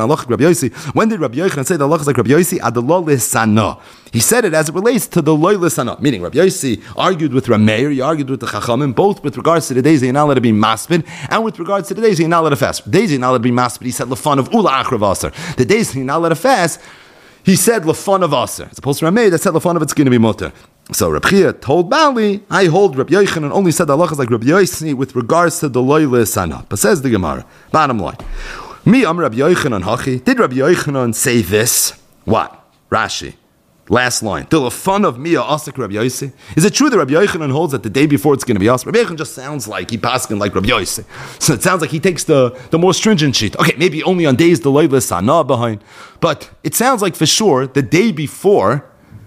When did Rabbi Yochanan say the halacha is like Rabbi Yossi? Adalol lisana. He said it as it relates to the loy lisana. Meaning Rabbi Yossi argued with Rameir, he argued with the Chachamim, both with regards to the days you're not allowed to be maspid, and with regards to the days you're not allowed to fast. The days you're not allowed to be maspid, he said lefan of ula achrav. The days you're not allowed to fast, he said lefan of aser. As opposed to Rameir that said lefan of it's going to be mutter. So Rab Chia told Bali, I hold Rab Yochanan and only said the halacha is like Rab Yossi with regards to the loy lisana. But says the Gemara, bottom line, Mi am Rab Yochanan hachi. Did Rab Yochanan say this? What? Rashi. Last line. The lefan of Mia Asik Rabbi Yossi. Is it true that Rabbi Yochanan holds that the day before it's going to be Asik? Rabbi Yochanan just sounds like he paskin like Rabbi Yossi. So it sounds like he takes the more stringent sheet. Okay, maybe only on days the loyla sana behind. But it sounds like for sure the day before,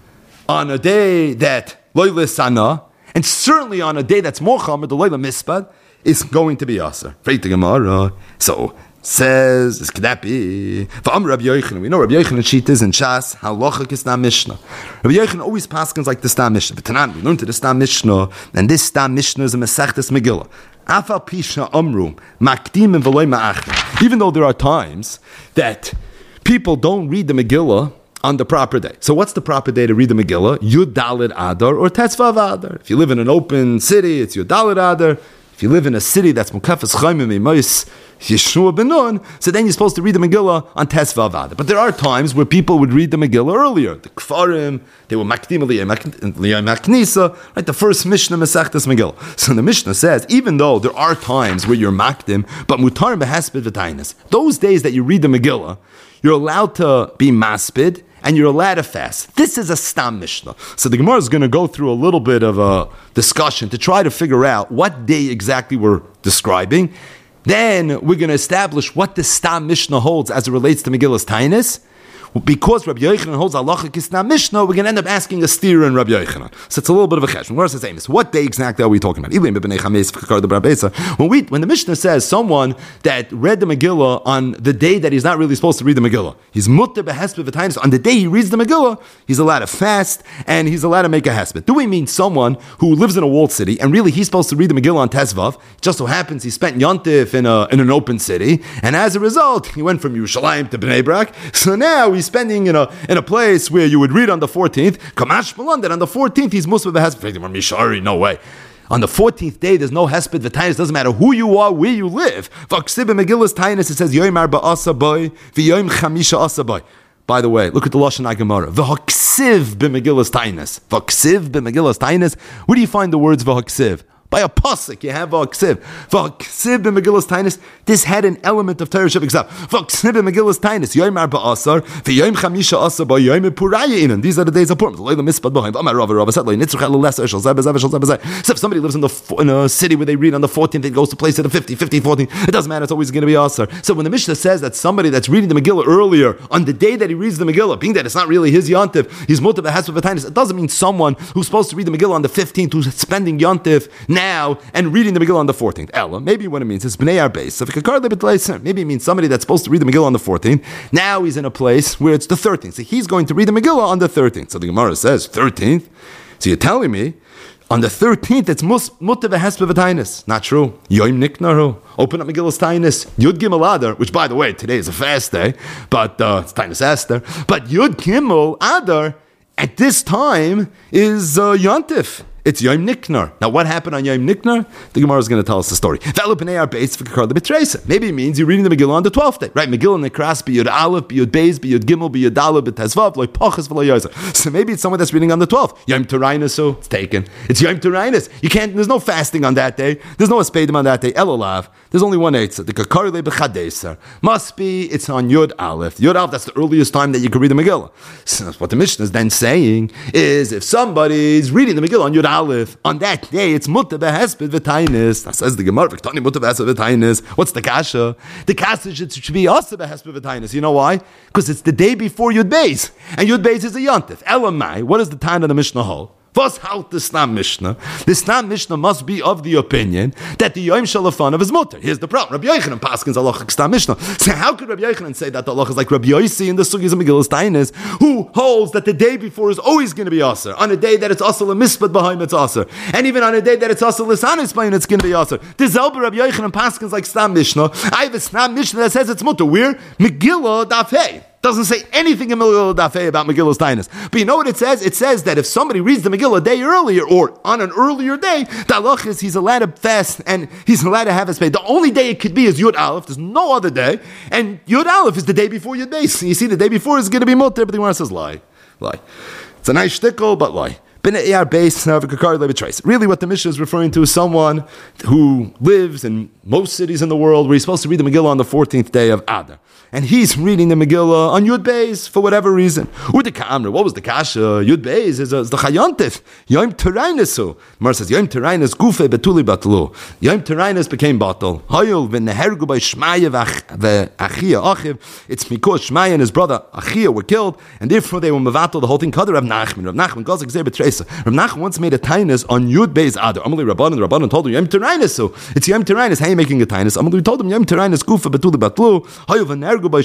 on a day that loyla sana, and certainly on a day that's more chamer, the loyla mispad, is going to be Asik. Freit the Gemara. So says, this could that be? For Rabbi Yochanan, we know Rabbi Yochanan sheet is in Shas, halacha is Stam Mishnah. Rabbi Yochanan always paskins like the Stam Mishnah. But Tanan, we learned to the Stam Mishnah, and this Stam Mishnah is a Masechtas Megillah. Afal Pishna Amru, Makdim and V'loy Ma'achim. Even though there are times that people don't read the Megillah on the proper day. So what's the proper day to read the Megillah? Yud Daled Adar or Tetzvav Adar. If you live in an open city, it's Yud Daled Adar. If you live in a city that's Mukafas Chaimim Eimois Yeshua ben Nun, so then you're supposed to read the Megillah on Tesvav Adar. But there are times where people would read the Megillah earlier. The Kfarim, they were Makdim Liyam Maknisa, right? The first Mishnah Masechtas Megillah. So the Mishnah says, even though there are times where you're Makdim, but Mutar Behesped V'tainis, those days that you read the Megillah, you're allowed to be Maspid, and you're allowed to fast. This is a Stam Mishnah. So the Gemara is going to go through a little bit of a discussion to try to figure out what day exactly we're describing. Then we're going to establish what the Stam Mishnah holds as it relates to Megillas Tainis. Because Rabbi Yochanan holds halacha kisna Mishnah, we're going to end up asking a steer in Rabbi Yochanan. So it's a little bit of a chesh. Where's the same? What day exactly are we talking about? When the Mishnah says someone that read the Megillah on the day that he's not really supposed to read the Megillah, he's mutter behesped v'tainis. On the day he reads the Megillah, he's allowed to fast and he's allowed to make a hesped. Do we mean someone who lives in a walled city and really he's supposed to read the Megillah on Tezvav? It just so happens he spent Yontif in an open city, and as a result, he went from Yerushalayim to Bnei Brak. So now he's spending in a place where you would read on the 14th. Kamash Malan, that on the 14th he's Muslim Mishari. No way. On the 14th day, there's no hesped v'tainis. Doesn't matter who you are, where you live. V'aksiv b'megillas tainis. It says Yoimar ba'asa boy v'yoim chamisha asa boy. By the way, look at the Lashon HaGemara. V'haksiv b'megillas tainis. V'haksiv b'megillas tainis. Where do you find the words v'haksiv? By a pasuk, you have v'haksiv. V'haksiv b'megillas tainis. This had an element of Torah Shabbat. V'haksiv b'megillas tainis. Yoimar ba'asar. V'yoim chamisha asa boy. Yoim puraya inan. These are the days of Purim. So if somebody lives in a city where they read on the 14th, it goes to place at the 50, 14. It doesn't matter. It's always going to be asar. So when the Mishnah says that somebody that's reading the Megillah earlier, on the day that he reads the Megillah, being that it's not really his Yontif, he's mutar b'hesped v'tainis, it doesn't mean someone who's supposed to read the Megillah on the 15th, who's spending Yontif now and reading the Megillah on the 14th. Ella, maybe what it means is Bnei Arbeit. So maybe it means somebody that's supposed to read the Megillah on the 14th. Now he's in a place where it's the 13th. So he's going to read the Megillah on the 13th. So the Gemara says 13th. So you're telling me on the 13th it's mutar b'hesped v'tainis. Not true. Yoim niknaru. Open up Megillas Tainis. Yud Gimel Adar, which by the way today is a fast day, but it's Tainis Esther. But Yud Gimel Adar at this time is Yontif. It's Yom Niknar. Now, what happened on Yom Niknar? The Gemara is going to tell us the story. Maybe it means you're reading the Megillah on the 12th day, right? Megillah Nekras, B'Yud Aleph, B'Yud Beis, B'Yud Gimel, B'Yud Daled, B'Tezvav, Lo Pachas, V'Lo Yozer. So maybe it's someone that's reading on the 12th. Yom Turainus, so it's taken. It's Yom Turainus. There's no fasting on that day. There's no Espedim on that day. Elolav. There's only one Eitzah. The Kakarle B'Chadeser. Must be, it's on Yud Aleph. Yud Aleph, that's the earliest time that you can read the Megillah. So what the Mishnah is then saying is if somebody's reading the Megillah on Yud Aleph, on that day, it's Mutter Behesped V'Tainis. That says the Gemara, V'Ktani Mutter Behesped V'Tainis. What's the Kasha? The Kasha should be also Behesped V'Tainis. You know why? Because it's the day before Yud Beis. And Yud Beis is a Yontif. Elamai, what is the time of the Mishnah hold? Was halt the Stam Mishnah? The Stam Mishnah must be of the opinion that the Yom Shalafanav is mutter. Here's the problem. Rabbi Yochanan Paskin's halachic Stam Mishnah. So how could Rabbi Yochanan say that the halach is like Rabbi Yossi in the Sugis of Megillas Tainis, who holds that the day before is always going to be Aser? On a day that it's Aser l'mispat b'haim, it's Aser. And even on a day that it's Aser l'sanis b'haim, it's going to be Aser. This Zelber Rabbi Yochanan Paskin's like Stam Mishnah. I have a Stam Mishnah that says it's mutter. Where? Megillah Daf Hey. Doesn't say anything in Megillah Dafei about Megillah's Tainis. But you know what it says? It says that if somebody reads the Megillah a day earlier or on an earlier day, the halach is he's allowed to fast and he's allowed to have his pay. The only day it could be is Yud Aleph. There's no other day. And Yud Aleph is the day before Yud Beis. You see, the day before is going to be mutter, but the Gemara says lie. It's a nice shtickle, but lie. Really, what the Mishnah is referring to is someone who lives in most cities in the world where he's supposed to read the Megillah on the 14th day of Adar. And he's reading the Megillah on Yud Beis for whatever reason. What was the Kasha? Yud Beis is the Chayantif. Yom Terainasu. Mar says, Yom Terainas gufe betuli batlu. Yom Terainas became batal. Hayul v'nehergu by Shmaya v'achia achiv. It's because Shmaya and his brother Achia were killed, and therefore they were mevatel the whole thing. Kadar Rav Nachman. Rav Nachman goes like Zeh Rav Nachman once made a tainus on Yud Beis Adar. Amalei Rabbanan told him Yom Terainasu. It's Yom Terainas. How are you making a tainus? Amalei told him Yom Terainas gufe betuli batlu. Hayul v'nehergu. They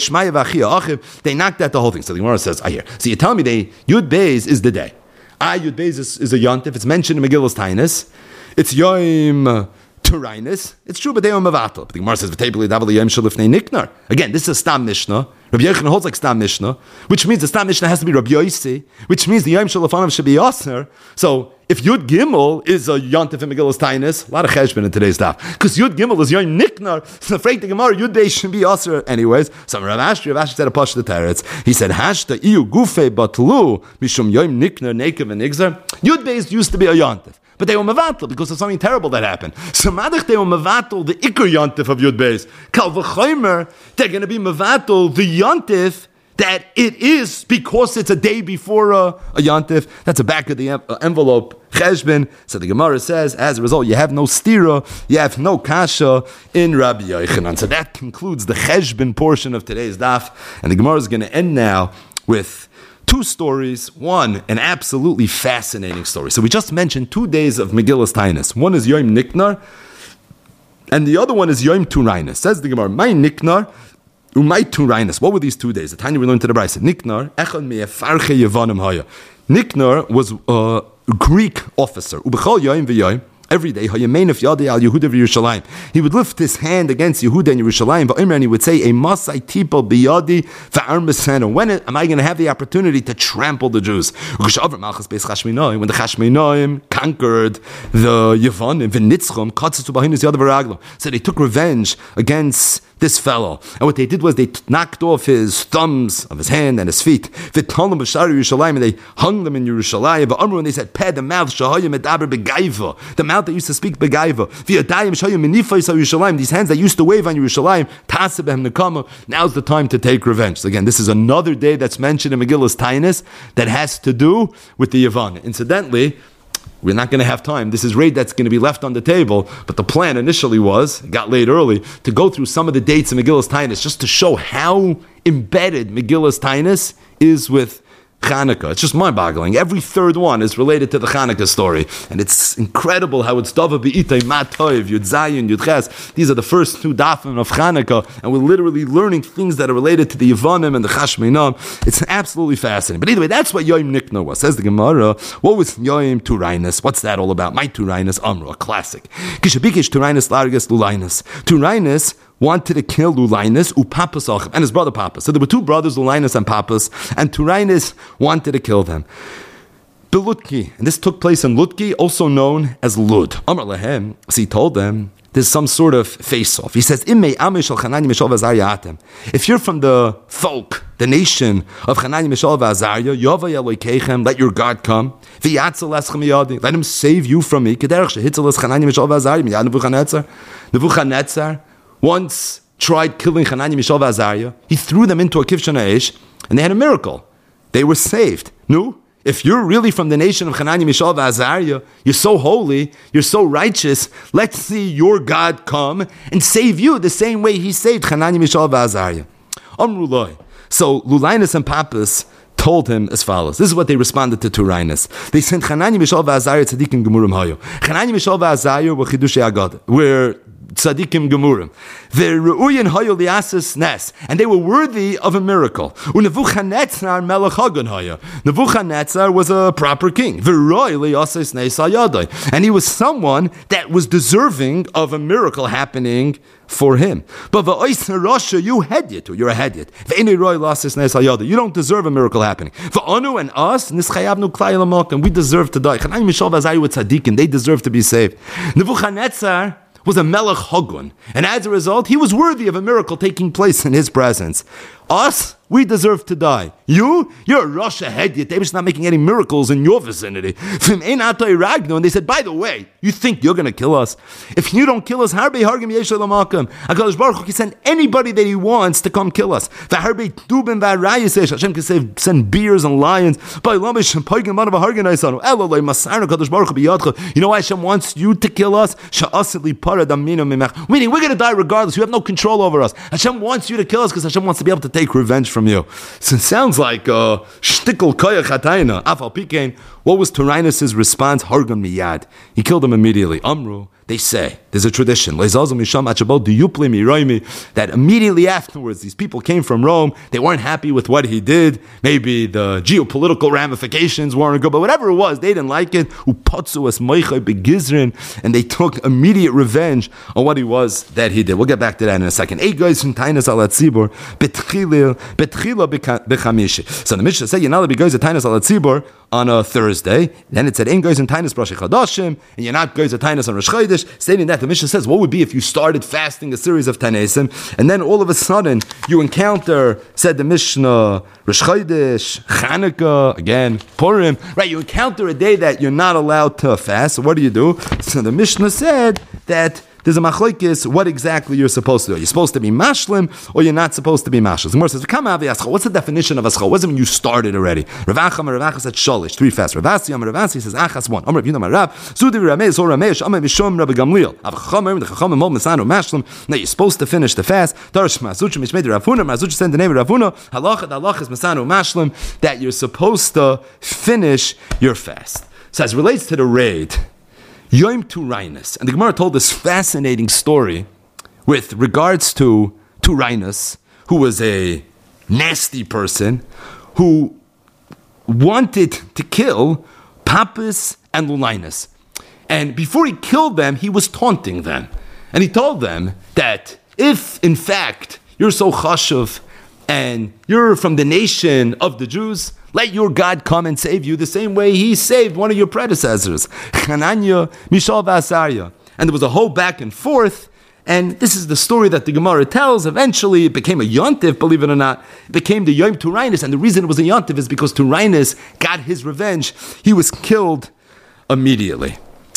knocked out the whole thing. So the Gemara says, I hear. So you tell me Yud Beis is the day. Yud Beis is a yontif. It's mentioned in Megillah's Tainis. It's Yom Turainus. It's true, but they are Mavatal. But the Gemara says, again, this is a Stam Mishnah. Rabbi Yochanan holds like Stam Mishnah, which means the Stam Mishnah has to be Rabbi Yossi, which means the Yom Shalafanav should be Yasser. So if Yud Gimel is a Yontif in Megillah's Tainis, a lot of cheshbon in today's daf, because Yud Gimel is Yom Niknar, so afraid the Gemara, Yud Beis should be Yasser anyways. So Rav Ashi said a Pash the Teretz. He said, Hashta iyu gufe batlu, mishum Yom Niknar, Nekev and Igzar. Yud Beis used to be a Yontif. But they were mevatel because of something terrible that happened. So madach they were mevatel the ikar yontif of Yud Beis. Kal v'chomer, they're going to be mevatel the yontif that it is because it's a day before a yontif. That's the back of the envelope. Cheshbon. So the Gemara says, as a result, you have no stira, you have no kasha in Rabbi Yochanan. So that concludes the cheshbon portion of today's daf. And the Gemara is going to end now with two stories. One, an absolutely fascinating story. So we just mentioned 2 days of Megillah's Tainis. One is Yom Niknar, and the other one is Yom Turainus. Says the Gemara, my Niknar, umay Turainus. What were these 2 days? The time we learned to the Brayse. Niknar, echad me'efarche yevanim haya. Niknar was a Greek officer. Ubechol Yom v'Yom. Every day, he would lift his hand against Yehuda and Yerushalayim, and he would say, "A masai tipo biyadi va'armesena." When am I going to have the opportunity to trample the Jews? When the Chashmonaim conquered the Yevonim, so they took revenge against this fellow. And what they did was they knocked off his thumbs of his hand and his feet. And they hung them in Yerushalayim. And they said, the mouth, the mouth that used to speak begaiva. These hands that used to wave on Yerushalayim. Now's the time to take revenge. So again, this is another day that's mentioned in Megillah's Tainis that has to do with the Yevon. Incidentally, we're not going to have time. This is raid that's going to be left on the table, but the plan initially was, it got late early, to go through some of the dates in Megillah's Tainis just to show how embedded Megillah's Tainis is with Chanukah. It's just mind-boggling. Every third one is related to the Chanukah story. And it's incredible how it's Dava B'itay, Mat Toiv, Yud Zayin, Yud Ches. These are the first 2 dafim of Chanukah, and we're literally learning things that are related to the Yevonim and the Chashmeinam. It's absolutely fascinating. But anyway, that's what Yom Niknar was. Says the Gemara, what was Yom Turainus? What's that all about? My Turainus, Amru, a classic. Kishabikish Turainus Largas Lulainus. Turainus wanted to kill Lulinus, Papas and his brother Papas. So there were 2 brothers, Lulinus and Papas, and Turainus wanted to kill them. Belutki, and this took place in Lutki, also known as Lud. Amar Lahem, so he told them, there's some sort of face-off. He says, if you're from the folk, the nation of Chananya, Mishael, Azariah, Yovay Elokeichem, let your God come. Let him save you from me. Nebuchadnezzar once tried killing Chananya, Mishael, Azariah. He threw them into a Kivshan Aish, and they had a miracle. They were saved. No? If you're really from the nation of Chananya, Mishael, Azariah, you're so holy, you're so righteous, let's see your God come and save you the same way he saved Chananya, Mishael, Azariah. Amrullah. So Lulinus and Pappus told him as follows. This is what they responded to Turinus. They sent Chananya, Mishael, Azariah, Tzadikim, Gemurim, Hayo. Chananya, Mishael, Azariah were Chidushei Agad. We're Tzadikim Gemurim. And they were worthy of a miracle. Nebuchadnezzar melech hagan haya. Nebuchadnezzar was a proper king. And he was someone that was deserving of a miracle happening for him. But you're a hedyot. You don't deserve a miracle happening. And us, we deserve to die. They deserve to be saved. Nebuchadnezzar was a melech hagun, and as a result, he was worthy of a miracle taking place in his presence. Us, we deserve to die. You're a Rosh Hedyot. They were not making any miracles in your vicinity. And they said, by the way, you think you're going to kill us? If you don't kill us, HaKadosh Baruch Hu can send anybody that he wants to come kill us. Hashem can send bears and lions. You know why Hashem wants you to kill us? Meaning, we're going to die regardless. You have no control over us. Hashem wants you to kill us because Hashem wants to be able to take revenge from you. So it sounds like shtickle koyach hatayna. Afal pikein. What was Turinus' response? Hargan miyad. He killed him immediately. Amru. They say, there's a tradition, that immediately afterwards, these people came from Rome, they weren't happy with what he did, maybe the geopolitical ramifications weren't good, but whatever it was, they didn't like it, and they took immediate revenge on what he was that he did. We'll get back to that in a second. So the Mishnah said, you're not be guys at Tainas al Tzibor on a Thursday, then it said, ain't guys in Tainas Rosh Chodashim, and you're not guys at Tainas on Rosh Chodesh. Stating that, the Mishnah says, what would be if you started fasting a series of Tanesim, and then all of a sudden you encounter, said the Mishnah, Rosh Chodesh, Chanukah, again, Purim, right? You encounter a day that you're not allowed to fast. So what do? So the Mishnah said that there's a machlokes what exactly you're supposed to do. You're supposed to be mashlim or you're not supposed to be mashlim. The Gemara says, what's the definition of aschal? What does it mean you started already? Rav Acha said shalish, 3 fasts. Rav Asi says achas 1. Rav Yudam Rav, Sudi Rameh, so Rameh, Amar Mishom Rabbi Gamliel. The Chachamim Mol Mesanu mashlim. Now you're supposed to finish the fast. Darash Masuch Mishmei Rav Huna, Masuch sent the name of Rav Huna. Halach is Mesanu mashlim, that you're supposed to finish your fast. So as it relates to the raid, Yom Turinus. And the Gemara told this fascinating story with regards to Turinus, who was a nasty person who wanted to kill Pappus and Lulinus. And before he killed them, he was taunting them. And he told them that if, in fact, you're so chashuv and you're from the nation of the Jews, let your God come and save you the same way he saved one of your predecessors, Chananya, Mishael, Azariah. And there was a whole back and forth, and this is the story that the Gemara tells. Eventually it became a yontif, believe it or not. It became the Yom Turinus, and the reason it was a yontif is because Turinus got his revenge. He was killed immediately.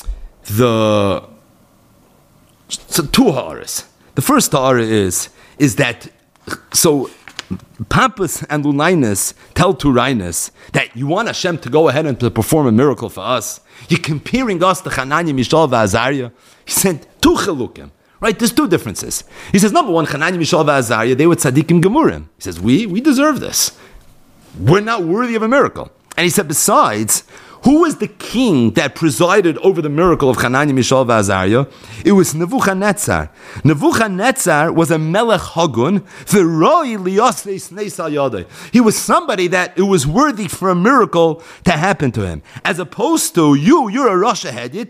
So two ha'aras. The first ha'ara is that, so Pappus and Lulinus tell Turinus that you want Hashem to go ahead and to perform a miracle for us. You're comparing us to Chananya, Mishael, Azariah. He said two chilukim. Right? There's two differences. He says, number one, Chananya, Mishael, Azariah, they were tzadikim gemurim. He says, we deserve this. We're not worthy of a miracle. And he said, besides, who was the king that presided over the miracle of Chananya, Mishael, Azariah? It was Nebuchadnezzar. Nebuchadnezzar was a melech hagun. He was somebody that it was worthy for a miracle to happen to him. As opposed to you're a Rosh Hedyot.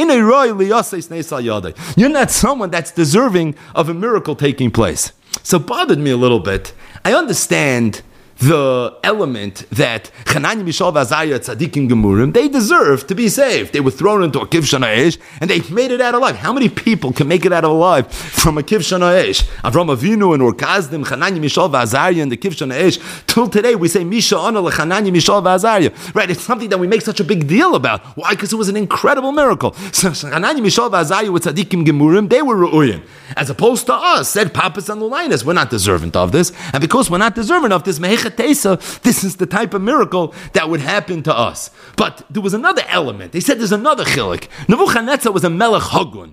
You're not someone that's deserving of a miracle taking place. So it bothered me a little bit. I understand the element that Hananiah, Mishael, Azariah, Tzadikim, Gemurim, they deserve to be saved. They were thrown into a Kivshan Ha'esh, and they made it out alive. How many people can make it out alive from a Kivshan Ha'esh? Avram Avinu and Ur-Kasdim, Hananiah, Mishael, Azariah, and the Kivshan Ha'esh. Till today, we say, Misha Ana Hananiah, Mishael, Azariah. Right? It's something that we make such a big deal about. Why? Because it was an incredible miracle. So Hananiah, Mishael, Azariah with Tzadikim, Gemurim, they were Ru'uyim. As opposed to us, said Papas and Lulinus, we're not deserving of this. And because we're not deserving of this, this is the type of miracle that would happen to us. But there was another element. They said there's another chilik. Nebuchadnezzar was a melech hagun.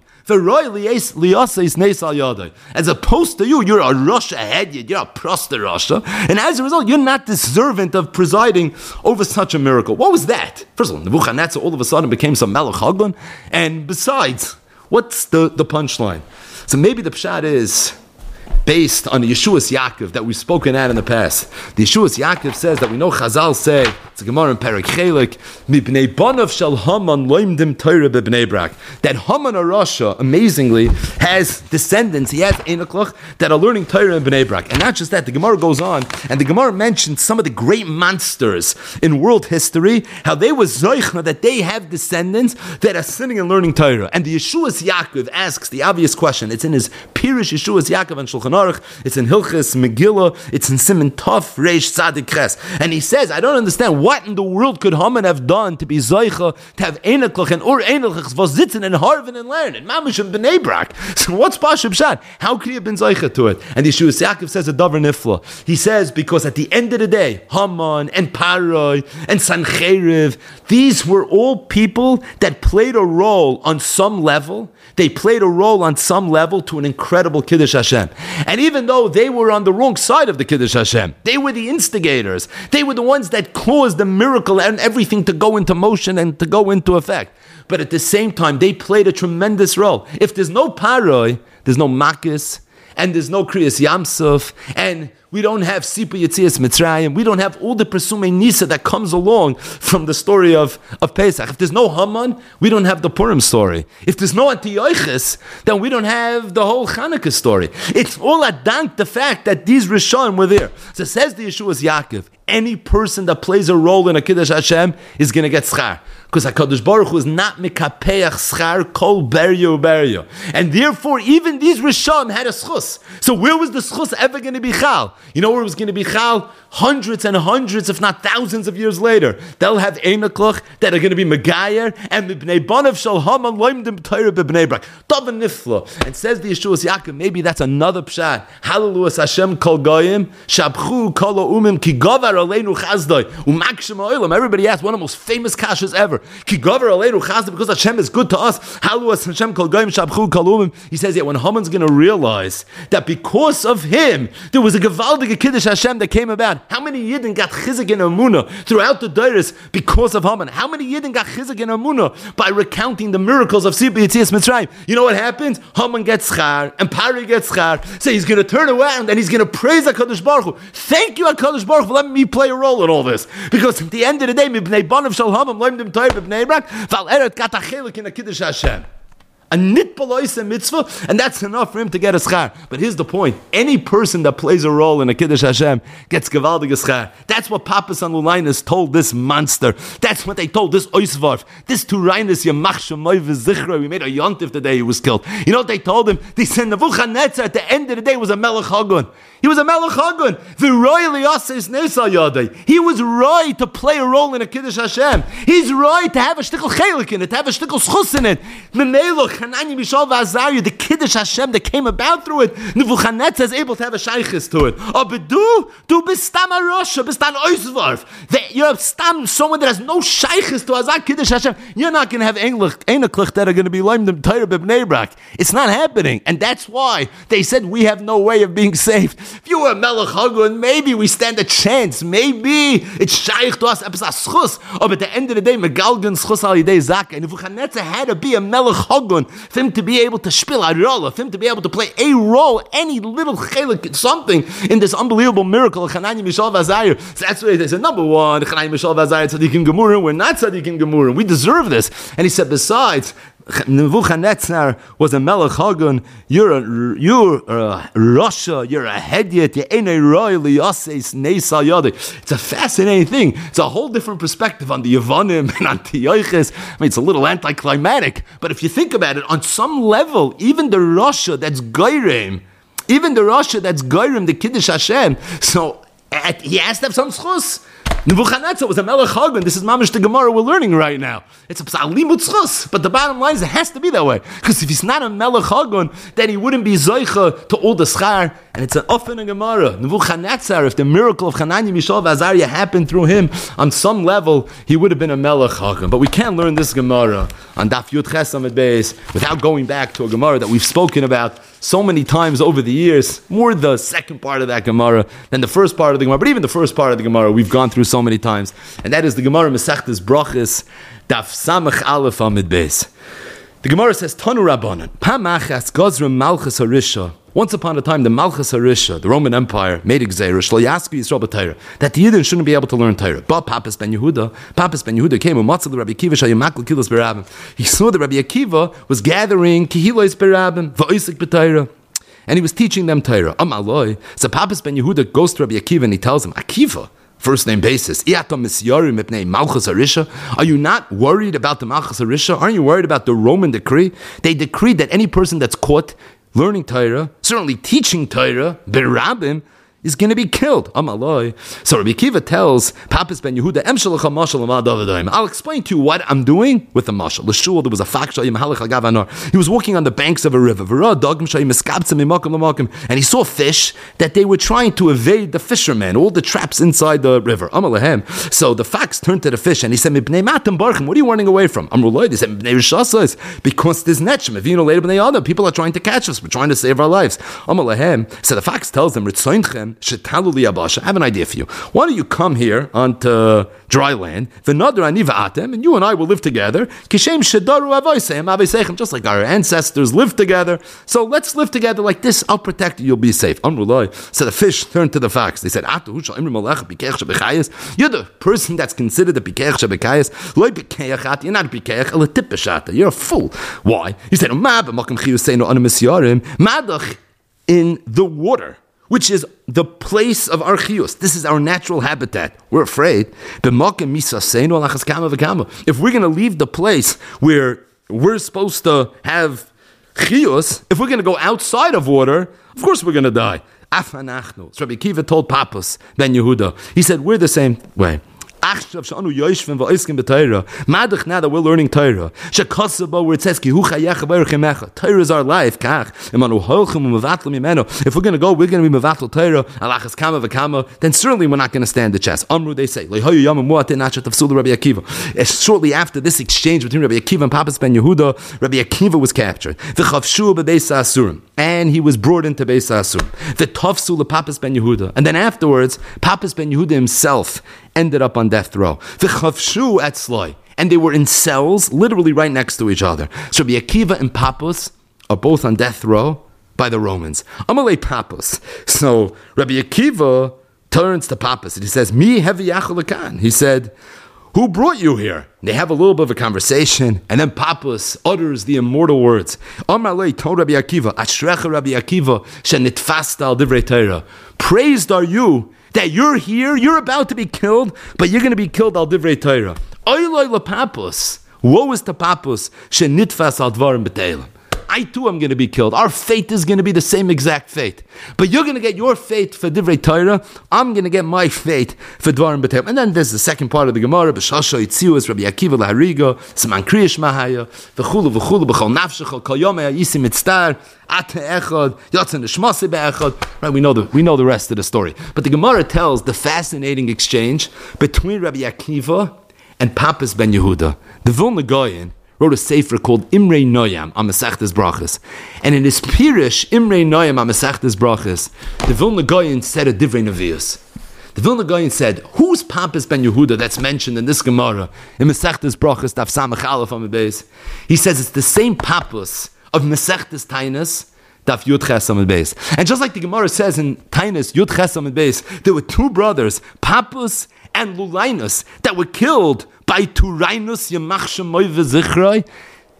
As opposed to you, you're a Russia head, you're a proster Russia. And as a result, you're not deserving of presiding over such a miracle. What was that? First of all, Nebuchadnezzar all of a sudden became some melech hagun. And besides, what's the punchline? So maybe the pshat is based on the Yeshua's Yaakov that we've spoken at in the past. The Yeshua's Yaakov says that we know Chazal say, it's a Gemara in Perek Chelik, Mibnei Banav shel Haman loimdim Torah b'Bnei Brak. That Haman Rasha, amazingly, has descendants, he has Enoch, that are learning Torah in Bnei Brak. And not just that, the Gemara goes on, and the Gemara mentions some of the great monsters in world history, how they were Zoichna, that they have descendants that are sitting and learning Torah. And the Yeshua's Yaakov asks the obvious question. It's in his Pirish Yeshua's Yaakov and Shulchan Aruch, it's in Hilchas Megillah, it's in Siman Tov Reish Tzadik Ches. And he says, I don't understand, what in the world could Haman have done to be Zoicha, to have Enoch and Ur Enoch was sitzen and Harvin and learn, and Mamish and Bnei Brak. So what's Pashab Shad? How could he have been Zoicha to it? And Yeshua Yaakov says a Davar Nifla. He says, because at the end of the day, Haman and Paroi and Sancheriv, these were all people that played a role on some level. They played a role on some level to an incredible Kiddush Hashem. And even though they were on the wrong side of the Kiddush Hashem, they were the instigators. They were the ones that caused the miracle and everything to go into motion and to go into effect. But at the same time, they played a tremendous role. If there's no Paroi, there's no Makis, and there's no Kriyas Yamsuf, and we don't have Sipa Yetzias Mitzrayim, we don't have all the Presumei Nisa that comes along from the story of Pesach. If there's no Haman, we don't have the Purim story. If there's no Antiochus, then we don't have the whole Hanukkah story. It's all adank the fact that these Rishon were there. So says the Yeshua's Yaakov, any person that plays a role in a Kiddush Hashem is going to get schar. Because HaKadosh Baruch Hu is not mikapeach schar kol beryo. And therefore, even these Rishon had a schus. So where was the schus ever going to be chal? You know where it was going to be chal? Hundreds and hundreds, if not thousands of years later. They'll have Einaklach that are going to be Megayer, and B'nei Banav shel Haman loimdim Torah b'Bnei Brak. Davar Nifla. And says the Yeshua's Yaakov, maybe that's another pshat. Hallelujah Hashem kol goyim, shabchu kol ha'umim, ki govar aleinu chazdoi, u'makshim ha'olam. Everybody asks, one of the most famous kashas ever. Ki govar aleinu chazdoi, because Hashem is good to us. Hallelujah Hashem kol goyim, shabchu kol ha'umim. He says, yeah, when Haman's going to realize that because of him, there was a gewaldige Kiddush Hashem that came about. How many Yidden got chizik in Amunah throughout the Deiris because of Haman? How many Yidden got chizik in Amunah by recounting the miracles of Sipa Yetzias Mitzrayim? You know what happens? Haman gets schar and Pari gets schar. So he's going to turn around and he's going to praise HaKadosh Baruch Hu. Thank you, HaKadosh Baruch Hu, for letting me play a role in all this. Because at the end of the day, Mibnei Banav shel Haman loimdim Torah b'Bnei Brak, Val Eret got a chelik in a Kiddush Hashem. A nitbalois mitzvah, and that's enough for him to get a schar. But here's the point: any person that plays a role in a Kiddush Hashem gets gewaldige schar. That's what Papas and Lulinus told this monster. That's what they told this oisvarf. This Turainis Yamach Shemoy v'zichra. We made a yontif the day he was killed. You know what they told him? They said Nebuchadnezzar at the end of the day was a melech hagun. He was a melech hagun. He was right to play a role in a Kiddush Hashem. He's right to have a shtickle chelik in it, to have a shtickle schus in it. Hananiah, Mishael, Azariah, the Kiddush Hashem that came about through it, Nebuchadnezzar is able to have a shaykhis to it. Oh, but du bist stam a Rasha, bist an oisvarf. You're stam, someone that has no shaykhis to Azar Kiddush Hashem. You're not going to have Einaklach that are going to be loimdim Torah b'Bnei Brak. It's not happening. And that's why they said we have no way of being saved. If you were a Melech Hagun, maybe we stand a chance. Maybe it's shaykh to us, schus. Oh, but at the end of the day, Megalgan schus al yidei zak. And Nebuchadnezzar had to be a Melech Hagun for him to be able to spill a role, for him to be able to play a role, any little chelik, something in this unbelievable miracle of Hananiah, Mishael, Azariah. So that's why they said, number one, Hananiah, Mishael, Azariah, Tzadikim Gemurim. We're not Tzadikim Gemurim. We deserve this. And he said, besides, Nebuchadnezzar was a Melech Hagun. You're a Russia. You're a Hedyot. It's a fascinating thing. It's a whole different perspective on the Yevanim and on Antiochus. I mean, it's a little anticlimactic, but if you think about it, on some level, even the Russia that's Goyim, the Kiddush Hashem, so he has to have some schus. Nebuchadnezzar was a Melech Hagun. This is mamish the Gemara we're learning right now. It's a limud schus, but the bottom line is it has to be that way. Because if he's not a Melech Hagun, then he wouldn't be zoicha to all the schar. And it's an often a Gemara. Nebuchadnezzar, if the miracle of Hananiah, Mishael, and Azariah happened through him, on some level, he would have been a Melech Hagun. But we can't learn this Gemara on Daf Yud Ches Amud Beis without going back to a Gemara that we've spoken about so many times over the years, more the second part of that Gemara than the first part of the Gemara, but even the first part of the Gemara we've gone through so many times, and that is the Gemara Masechtas Brachos, Daf Samach Aleph Amud Beis. The Gemara says, Tanu Rabbanan, Pamachas Gozram Malchus Harisha. Once upon a time, the Malchus Harisha, the Roman Empire, made a Gzeira, Shlo Yasku Yisrael b'Torah, that the Yidden shouldn't be able to learn Torah. But Papas ben Yehuda came and Matzah the Rabbi Akiva Shayamakl Kilos Berabim. He saw that Rabbi Akiva was gathering Kihilos Berabim, Va'isik b'Torah, and he was teaching them Torah. Amaloi. So Papas ben Yehuda goes to Rabbi Akiva and he tells him, Akiva, first name basis, are you not worried about the Malchus Harisha? Aren't you worried about the Roman decree? They decreed that any person that's caught learning Torah, certainly teaching Torah, berabim, is going to be killed. Amaloi. So Rabbi Akiva tells Papas ben Yehuda, I'll explain to you what I'm doing with the mashal. L'shul, there was a fox, he was walking on the banks of a river, and he saw fish that they were trying to evade the fishermen, all the traps inside the river. So the fox turned to the fish and he said, what are you running away from? He said, because there's netchem, people are trying to catch us, we're trying to save our lives. So the fox tells them, I have an idea for you. Why don't you come here onto dry land, and you and I will live together, just like our ancestors lived together. So let's live together like this. I'll protect you. You'll be safe. So the fish turned to the fox. They said, you're the person that's considered a Bikeach Shabekayas. You're not Bikeach, you're a fool. Why? He said, in the water, which is the place of our chiyus. This is our natural habitat. We're afraid. If we're going to leave the place where we're supposed to have chiyus, if we're going to go outside of water, of course we're going to die. So Rabbi Akiva told Papas ben Yehuda, he said, we're the same way. Now that we're learning Torah, where it says, Torah is our life. If we're going to go, we're going to be mevatel Torah, then certainly we're not going to stand the chance. They say, shortly after this exchange between Rabbi Akiva and Papas ben Yehuda, Rabbi Akiva was captured. And he was brought into Beis Asurim. The Tafsul of Papas ben Yehuda. And then afterwards, Papas ben Yehuda himself ended up on death row. The Chavshu at Sloi. And they were in cells, literally right next to each other. So Rabbi Akiva and Papas are both on death row by the Romans. Amalei Papas. So Rabbi Akiva turns to Papas and he says, Mi hevi yachalakan. He said, who brought you here? They have a little bit of a conversation, and then Papas utters the immortal words. Amalei told Rabbi Akiva, Ashrecha Rabbi Akiva, shenitfasta al divrei Torah. Praised are you that you're here, you're about to be killed, but you're going to be killed al divrei Torah. Oiloi la Papas. Woe is to Papas, shenitfas al dvarim b'teilim. I too am going to be killed. Our fate is going to be the same exact fate. But you're going to get your fate for Divrei Torah. I'm going to get my fate for Dvarim B'Teim. And then there's the second part of the Gemara. B'shasha itziu es Rabbi Akiva lahariga. Siman kriyish mahaya. V'chulu v'chulu b'chol nafshecha. Kol yom ha'yisi mitztar. Ate echad. Yotzen neshmasi be'echad. Right, we know the rest of the story. But the Gemara tells the fascinating exchange between Rabbi Akiva and Papas ben Yehuda. The Vilna Gaon wrote a sefer called Imrei Noyam on Masechtas Brachos. And in his Pirish, Imrei Noyam on Masechtas Brachos, the Vilna Gaon said a Divrei Nevius. The Vilna Gaon said, who's Papas ben Yehuda that's mentioned in this Gemara, in Masechtas Brachos, Daf Samach Aleph Amud Beis? He says it's the same Papas of Masechtas Tainas, Daf Yud Ches Amud Beis. And just like the Gemara says in Tainas, Yud Ches Amud Beis, there were two brothers, Papas and Lulinus, that were killed by Turainus Yamach Shemoy V'Zichroi.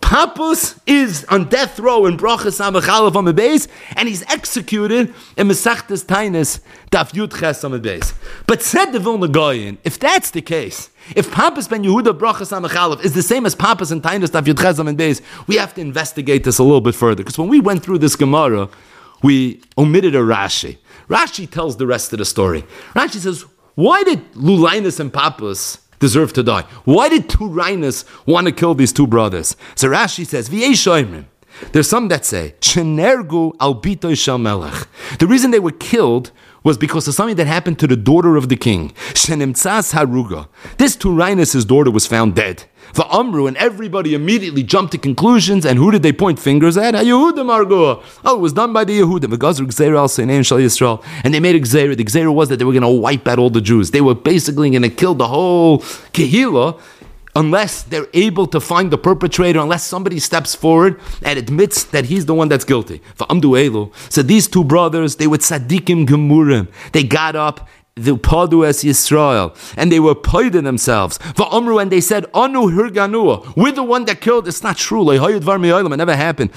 Pappus is on death row in Brachas Samach Aleph Amud Beis, and he's executed in Masechtas Tainis Daf Yud Ches Amud Beis. But said the Vilna Gaon, if that's the case, if Pappus ben Yehuda Brachas Samach Aleph is the same as Pappus and Tainis Daf Yud Ches Amud Beis, we have to investigate this a little bit further. Because when we went through this Gemara, we omitted a Rashi. Rashi tells the rest of the story. Rashi says, why did Lulinus and Pappus deserve to die? Why did two Rhinus want to kill these two brothers? So Rashi says, there's some that say, Chenergu al bitoy shel melech. The reason they were killed was because of something that happened to the daughter of the king. Shenimtzas haruga. This two Rhinus' daughter was found dead. Va'amru, and everybody immediately jumped to conclusions, and who did they point fingers at? Yehuda Margoa. Oh, it was done by the Yehuda. V'gazru gzeira al Seinei Shal Yisrael. And they made a gzeira. The gzeira was that they were going to wipe out all the Jews. They were basically going to kill the whole Kehillah, unless they're able to find the perpetrator, unless somebody steps forward and admits that he's the one that's guilty. So these two brothers, they were tzaddikim gemurim. They got up, the Padu es Yisrael, and they were poiding themselves. Va'amru, and they said, Anu hirganua, we're the one that killed. It's not true. It never happened.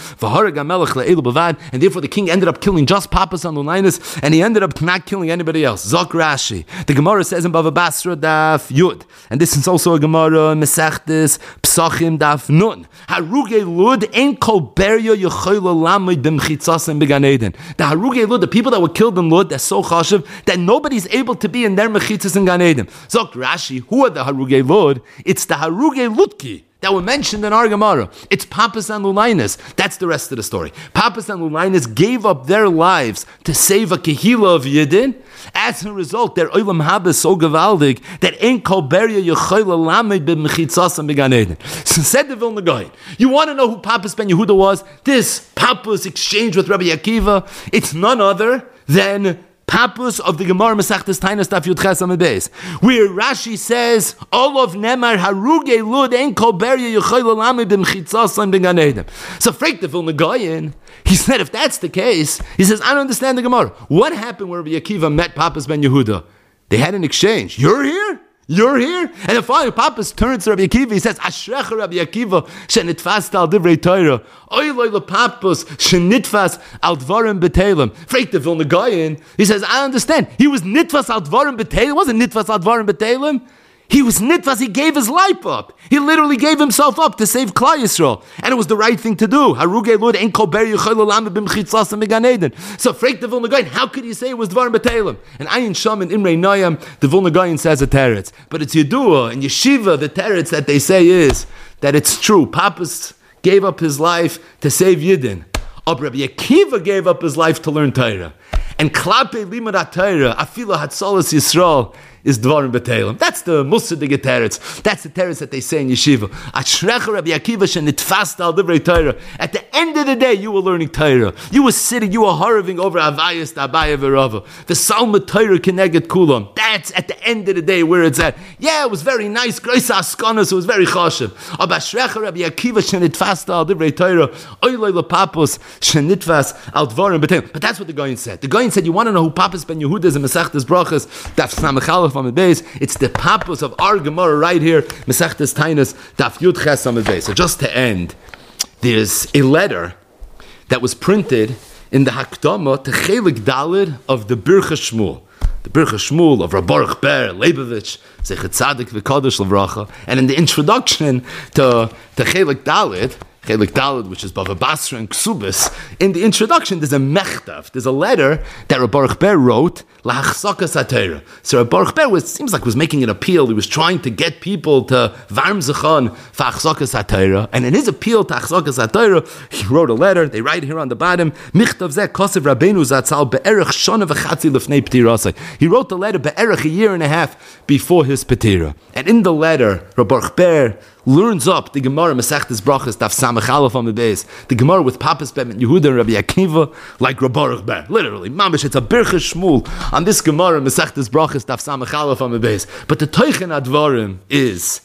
And therefore the king ended up killing just Pappus and Lulinus, and he ended up not killing anybody else. Zok Rashi. The Gemara says in Bava Basra Daf Yud, and this is also a Gemara Mesechtes Psachim Daf Nun. Haruge Lud ein kol beria yechola lamed b'mchitzas began Eden. The Haruge Lud, the people that were killed in Lud, they're so chashiv that nobody's able to be in their mechitzas in Gan Eden. Zok Rashi, who are the Haruge Lud? It's the Haruge Ludki that were mentioned in our Gemara. It's Pappus and Lulinus. That's the rest of the story. Pappus and Lulinus gave up their lives to save a Kehillah of Yidden. As a result, their Olam Haba is so gewaldig that ein kol beria yechola lamed b'mechitzas and began Eden. So said the Vilna Gaon, you want to know who Pappus ben Yehuda was? This Pappus exchange with Rabbi Akiva, it's none other than Pappus of the Gemara Masechtas Tainis Daf Yud Ches Amud Beis, where Rashi says, all of Nemar Haruge Lud ein kol beria yechola lamed b'mechitzas and began Eden. So Frek the Vilna Gaon, he said, if that's the case, he says, I don't understand the Gemara. What happened where Rabbi Akiva met Pappus ben Yehuda? They had an exchange. You're here? You're here? And then finally Pappus turns to Rabbi Akiva, he says, Ashrecha Rabbi Akiva, shenitfas al divrei Torah. Oy loy le Pappus, shenitfas al dvarim betelim. Frek the Vilna Gaon, he says, I understand. He was nitfas al dvarim betelim. It wasn't nitfas al dvarim betelim. He was nitfas, he gave his life up. He literally gave himself up to save Klal Yisrael. And it was the right thing to do. Haruge Lud ein kol beria yechola lamed b'mechitzas and began Eden. So Frek the Vilna Gaon, how could you say it was Dvarim B'Teilim? And Ayin Sham and Imrei Noyam, the Vilna Gaon says a teretz. But it's Yedua and Yeshiva, the teretz that they say is that it's true. Pappus gave up his life to save Yidden. Rabbi Akiva gave up his life to learn Torah. And Klape Limud HaTorah, Afila Hatzalas Yisrael, is Dvarim B'Teilim. That's the Musadig teretz. That's the teretz that they say in Yeshiva. Ashrecha Rabbi Akiva shenitfasta al divrei Torah. At the end of the day, you were learning Torah. You were sitting, you were harving over Avayas Abaya V'Rava. The Salma Torah Keneged Kulam. That's at the end of the day where it's at. Yeah, it was very nice. Grace Askanas, it was very chashiv. Ab Ashrecha Rabbi Akiva shenitfasta al divrei Torah. Oyloi lePappus shenitfas al Dvarim B'Teilim. But that's what the Gaon said. The Gaon said, you want to know who Pappus ben Yehuda is in Masechtas Brachas? Daf Samach Aleph Amud Beis. It's the Pappus of our Gemara right here, Masechtas Tainis Daf Yud Ches Amud Beis. So just to end, there's a letter that was printed in the Hakdama to Chelik Dalid of the Birchas Shmuel. The Birchas Shmuel of Baruch Ber Leibovich, Zechet Tzadik V'Kadosh L'Vracha. And in the introduction to Chelik Dalid, which is Bava Basra and Ksubis, in the introduction there's a mechtav, there's a letter that Rabbi Baruch Ber wrote, L'Achsakas HaTorah. So Rabbi Baruch Ber seems like was making an appeal. He was trying to get people to Varm Zechon for Achsakas HaTorah. And in his appeal to Achsakas HaTorah, he wrote a letter. They write here on the bottom, Michtav Zeh Kosev Rabbeinu Zatzal Be'erech Shana V'chatzi L'fnei P'tirasai. He wrote the letter Be'erech a year and a half before his Petira. And in the letter, Rabbi Baruch Ber learns up the Gemara Masechtas Brachas Daf Samach Aleph Amud Beis, the Gemara with Pappus ben Yehuda and Rabbi Akiva, like Rabbi Baruch Ber. Literally, mamish, it's a Birchas Shmuel on this Gemara Masechtas Brachas Daf Samach Aleph Amud Beis. But the Teichen Advarim is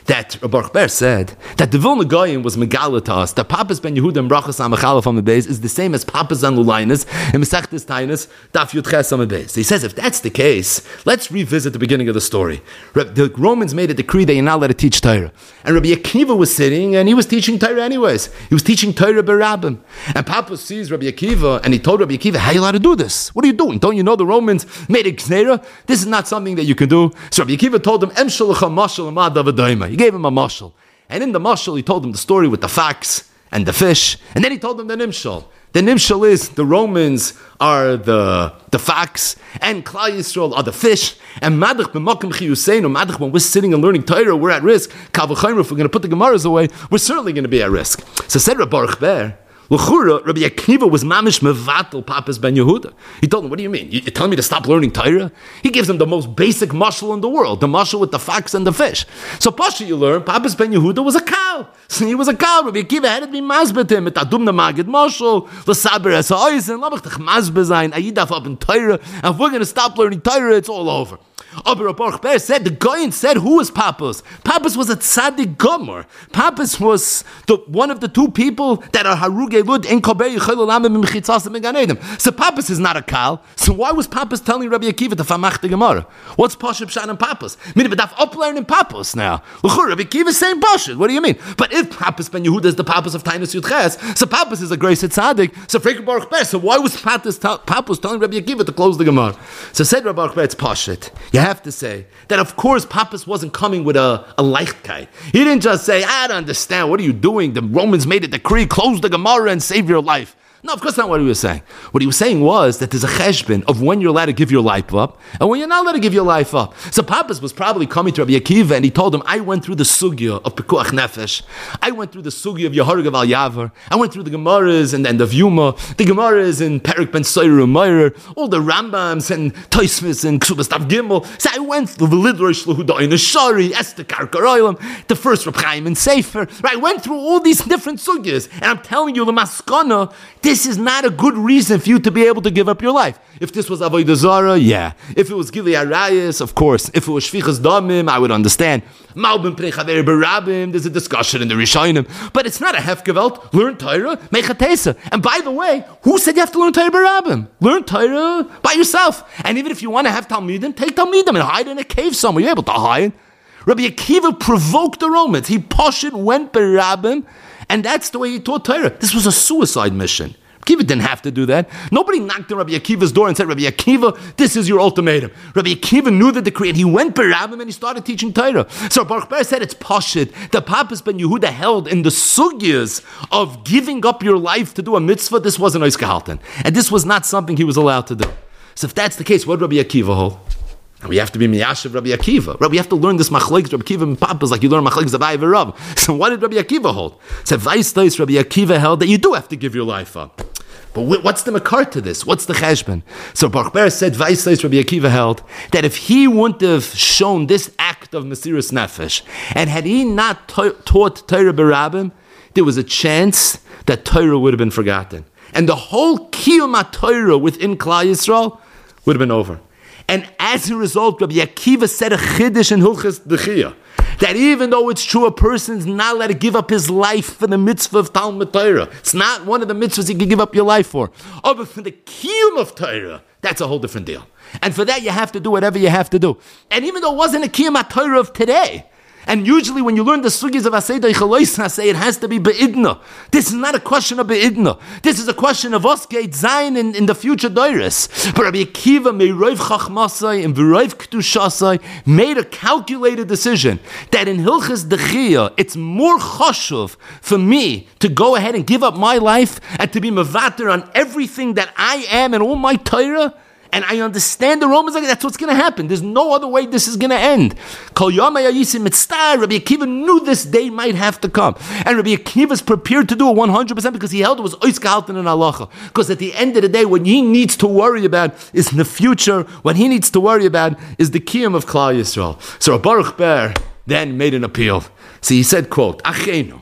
that Baruch Ber said that the Vilna Goyim was megala to us that Papas ben Yehuda and Brachas HaMechalef on the base is the same as Papas and Lulainus and Mesechtes Tainis Daf Yud Ches on the base. He says if that's the case, let's revisit the beginning of the story. The Romans made a decree that you're not allowed to teach Torah, and Rabbi Akiva was sitting and he was teaching Torah anyways. He was teaching Torah berabim, and Papas sees Rabbi Akiva and he told Rabbi Akiva, "How are you allowed to do this? What are you doing? Don't you know the Romans made a gnera? This is not something that you can do." So Rabbi Akiva told him, "Em shalacha mashal amad avadayma." He gave him a mashal. And in the mashal, he told him the story with the fox and the fish. And then he told him the nimshal. The nimshal is the Romans are the fox and Klal Yisrael are the fish. And madach b'makom chiyuseinu, madach when we're sitting and learning Torah, we're at risk. Kal v'chaymer, if we're going to put the Gemaras away, we're certainly going to be at risk. So said Rabbi Baruch Ber, L'chura, Rabbi Akiva was mamish mevatel Papas ben Yehuda. He told him, "What do you mean? You're telling me to stop learning Torah?" He gives him the most basic mashal in the world, the mashal with the fox and the fish. So Pasha, you learn, Papas ben Yehuda was a cow. So he was a cow. Rabbi Akiva had to be mazbet him. Mit adum na magid mashal, l'saber es ha'oisen, lamach tach mazbe zayin, ayidaf up in Torah. And if we're going to stop learning Torah, it's all over. Aber Baruch Ber said, the Goyen said, who was Papas? Papas was a tzaddik gomer. Papas was one of the two people that are harugei lud in kober yichol olamim michitzas in Gan Eden. So Papas is not a kal. So why was Papas telling Rabbi Akiva to famach the Gemara? What's Pashup Shan and Papas? Meaning, but I've learning Papas now. Rabbi Akiva is saying Pashup. What do you mean? But if Papas ben Yehuda is the Papas of Tainus Yudches, so Papas is a grace tzaddik. So Frek Baruch Ber. So why was Papas telling Rabbi Akiva to close the Gemara? So said Rabbi Baruch Ber, it's Pashup. You have to say that of course Papas wasn't coming with a leichkeit. He didn't just say, "I don't understand, what are you doing? The Romans made a decree, close the Gemara and save your life." No, of course not what he was saying. What he was saying was that there's a cheshbon of when you're allowed to give your life up and when you're not allowed to give your life up. So Papas was probably coming to Rabbi Akiva and he told him, "I went through the sugya of Pekuach Nefesh. I went through the sugya of Yehargav al Yavar. I went through the Gemaras and the Vyuma, the Gemaras in Perik ben Soyer and Meir, all the Rambams and Toismis and Ksubas Tav Gimel. So I went through the Lidrosh Lehuda in the Shari, Esther Karkaroilam, the first Reb Chaim and Sefer. Right? I went through all these different sugyas and I'm telling you, the Maskana, this is not a good reason for you to be able to give up your life. If this was Avodah Zarah, yeah. If it was Gilui Arayis, of course. If it was Shvichas Damim, I would understand. Malbim Pnei Chaver Barabim, there's a discussion in the Rishonim. But it's not a Hefgewalt. Learn Torah, Mechatesa. And by the way, who said you have to learn Torah Barabim? Learn Torah by yourself. And even if you want to have Talmidim, take Talmidim and hide in a cave somewhere. You're able to hide. Rabbi Akiva provoked the Romans. He Pashit went Barabim, and that's the way he taught Torah. This was a suicide mission. Akiva didn't have to do that. Nobody knocked on Rabbi Akiva's door and said, "Rabbi Akiva, this is your ultimatum." Rabbi Akiva knew the decree and he went berabim and he started teaching Torah. So Baruch Ber said it's pashit. The Papas ben Yehuda held in the sugyas of giving up your life to do a mitzvah. This wasn't ois gehalten. And this was not something he was allowed to do. So if that's the case, what did Rabbi Akiva hold? And we have to be miyashiv Rabbi Akiva. Right? We have to learn this machlekes Rabbi Akiva and Papas like you learn machlekes of Ayi v'Rav. So what did Rabbi Akiva hold? So Vaistais Rabbi Akiva held that you do have to give your life up. But what's the makar to this? What's the cheshbon? So Baruch Ber said, Vaisais Rabbi Akiva held that if he wouldn't have shown this act of Mesiras Nefesh, and had he not taught Torah Barabim, there was a chance that Torah would have been forgotten. And the whole Kiyum HaTorah within Klal Yisrael would have been over. And as a result, Rabbi Akiva said a chiddush in Hilchos Dechiyah, that even though it's true a person's not allowed to give up his life for the mitzvah of Talmud Torah, it's not one of the mitzvahs you can give up your life for. Oh, but for the kiyum of Torah, that's a whole different deal. And for that, you have to do whatever you have to do. And even though it wasn't a kiyum HaTorah of today, and usually when you learn the sugis of Asay Deichalois Asay, it has to be be'idna. This is not a question of be'idna. This is a question of us gate Zayin in the future Doiris. But Rabbi Akiva Meirov Chachmasai and Virov Kedushasai made a calculated decision that in Hilchos Dechiyah, it's more chashuv for me to go ahead and give up my life and to be mevater on everything that I am and all my Torah. And I understand the Romans, that's what's going to happen. There's no other way this is going to end. Kol Yomei Hayisim Mitztar, Rabbi Akiva knew this day might have to come. And Rabbi Akiva is prepared to do it 100% because he held it was ois gehalten in halacha. Because at the end of the day, what he needs to worry about is in the future. What he needs to worry about is the kiyum of Klal Yisrael. So Baruch Ber then made an appeal. So he said, quote, Achenu,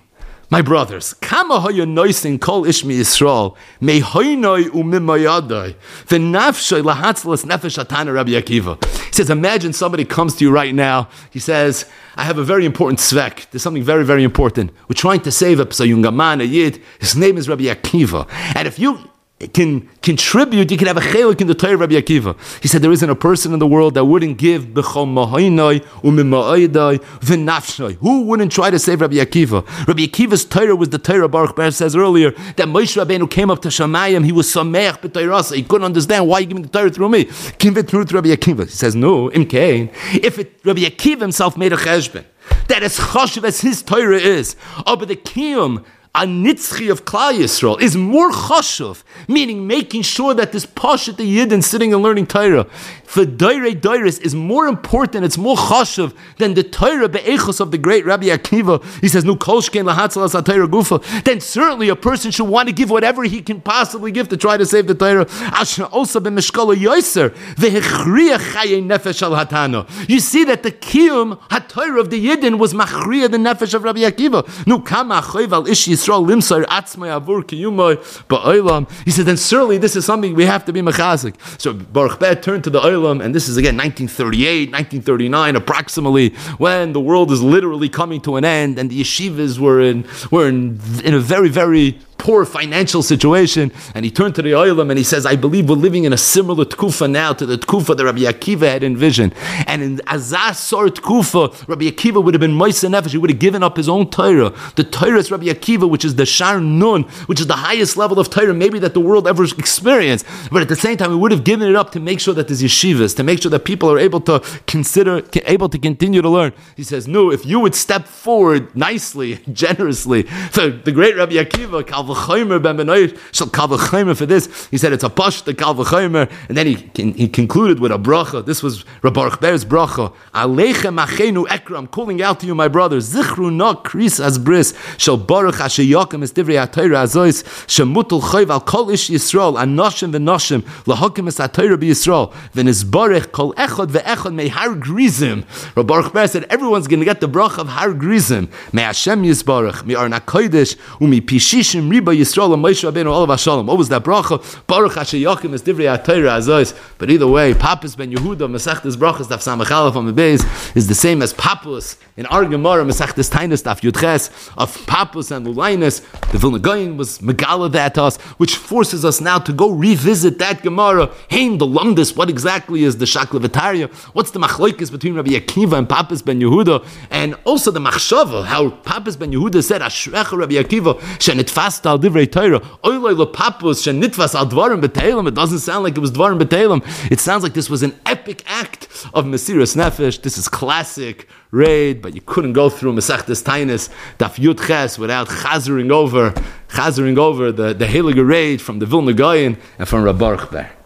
My brothers, kama hoya noisin kol ishmi Yisrael, me hoynoi umimayadai, v'nafshay lahatzlas nefesh atana Rabbi Akiva. He says, imagine somebody comes to you right now, he says, I have a very important svek, there's something very, very important. We're trying to save a psayungaman, a yid, his name is Rabbi Akiva. And if you can contribute, you can have a chelik in the Torah of Rabbi Akiva. He said there isn't a person in the world that wouldn't give b'chol mahaynai u'mima'aydai v'nafshnai. Who wouldn't try to save Rabbi Akiva? Rabbi Akiva's Torah was the Torah. Baruch Ber says earlier that Moshe Rabbeinu came up to Shamayim, he was sameach b'Torah. He couldn't understand why you give me the Torah through me. Give it through to Rabbi Akiva. He says no, imkain. If Rabbi Akiva himself made a cheshbon, that as chashuv as his Torah is, but the kiyum a nitzchi of Klal Yisrael is more chashuv, meaning making sure that this pashat the yidden sitting and learning Torah for doirei doiris is more important, it's more chashuv than the Torah be'echos of the great Rabbi Akiva. He says, "Nu kolshkein lahatzalas haTorah gufa." Then certainly a person should want to give whatever he can possibly give to try to save the Torah. Asher also b'mishkala yoser vehechriya chayei nefesh al hatana. You see that the kiyum haTorah of the yidden was machriya the nefesh of Rabbi Akiva. Nu kama choiv al ish Yisrael limsar atzmai avur kiyumai ba'olam. He said, then certainly this is something we have to be mechazik. So Baruch Ber turned to the olam, and this is again 1938, 1939 approximately, when the world is literally coming to an end, and the yeshivas were in a very, very poor financial situation, and he turned to the olam and he says, I believe we're living in a similar tkufa now to the tkufa that Rabbi Akiva had envisioned. And in Azaz Sor tkufa, Rabbi Akiva would have been Moisei Nefesh, he would have given up his own Torah. The Torah is Rabbi Akiva, which is the Shar Nun, which is the highest level of Torah maybe that the world ever experienced. But at the same time, he would have given it up to make sure that there's yeshivas, to make sure that people are able to continue to learn. He says, no, if you would step forward nicely, generously, for the great Rabbi Akiva, for this, he said it's a pash the Kal V'chomer, and then he concluded with a bracha. This was Baruch Ber's bracha. Aleichem achenu ekra, I'm calling out to you, my brothers. Zichru na kris as bris shel baruch asher yakem es divrei haTorah azois shemutul chayv al kol ish Yisrael anoshim v'noshim lahakim es haTorah b'Yisrael v'nizbarech kol echad ve'echad mei har grizim. Baruch Ber said everyone's going to get the bracha of har grizim. May Hashem yisbarach mi arna kodesh umi pishishim riba Yisrael and Moshe Rabbeinu olav hashalom. What was that bracha? Baruch Asher Yakim es divrei haTorah azois. But either way, Papas ben Yehuda Masechtas brachas daf samach aleph on the base is the same as Papas in our Gemara Masechtas Tainis daf Yudches of Papas and Lulinus. The Vilna Gaon was megala that to us, which forces us now to go revisit that Gemara. Hein the Lumdis. What exactly is the Shaklavataria? What's the machlokes between Rabbi Akiva and Papas ben Yehuda, and also the machshava how Papas ben Yehuda said Ashrecha Rabbi Akiva shenitfas al divrei Torah. Oiloi lepapus shenitfas al dvarim b'teilim. It doesn't sound like it was dvarim b'teilim. It sounds like this was an epic act of Mesiras Nefesh. This is classic raid, but you couldn't go through Masechtas Tainis Daf Yud Ches without chazering over the Heilige raid from the Vilna Gaon and from Rabbi Baruch Ber.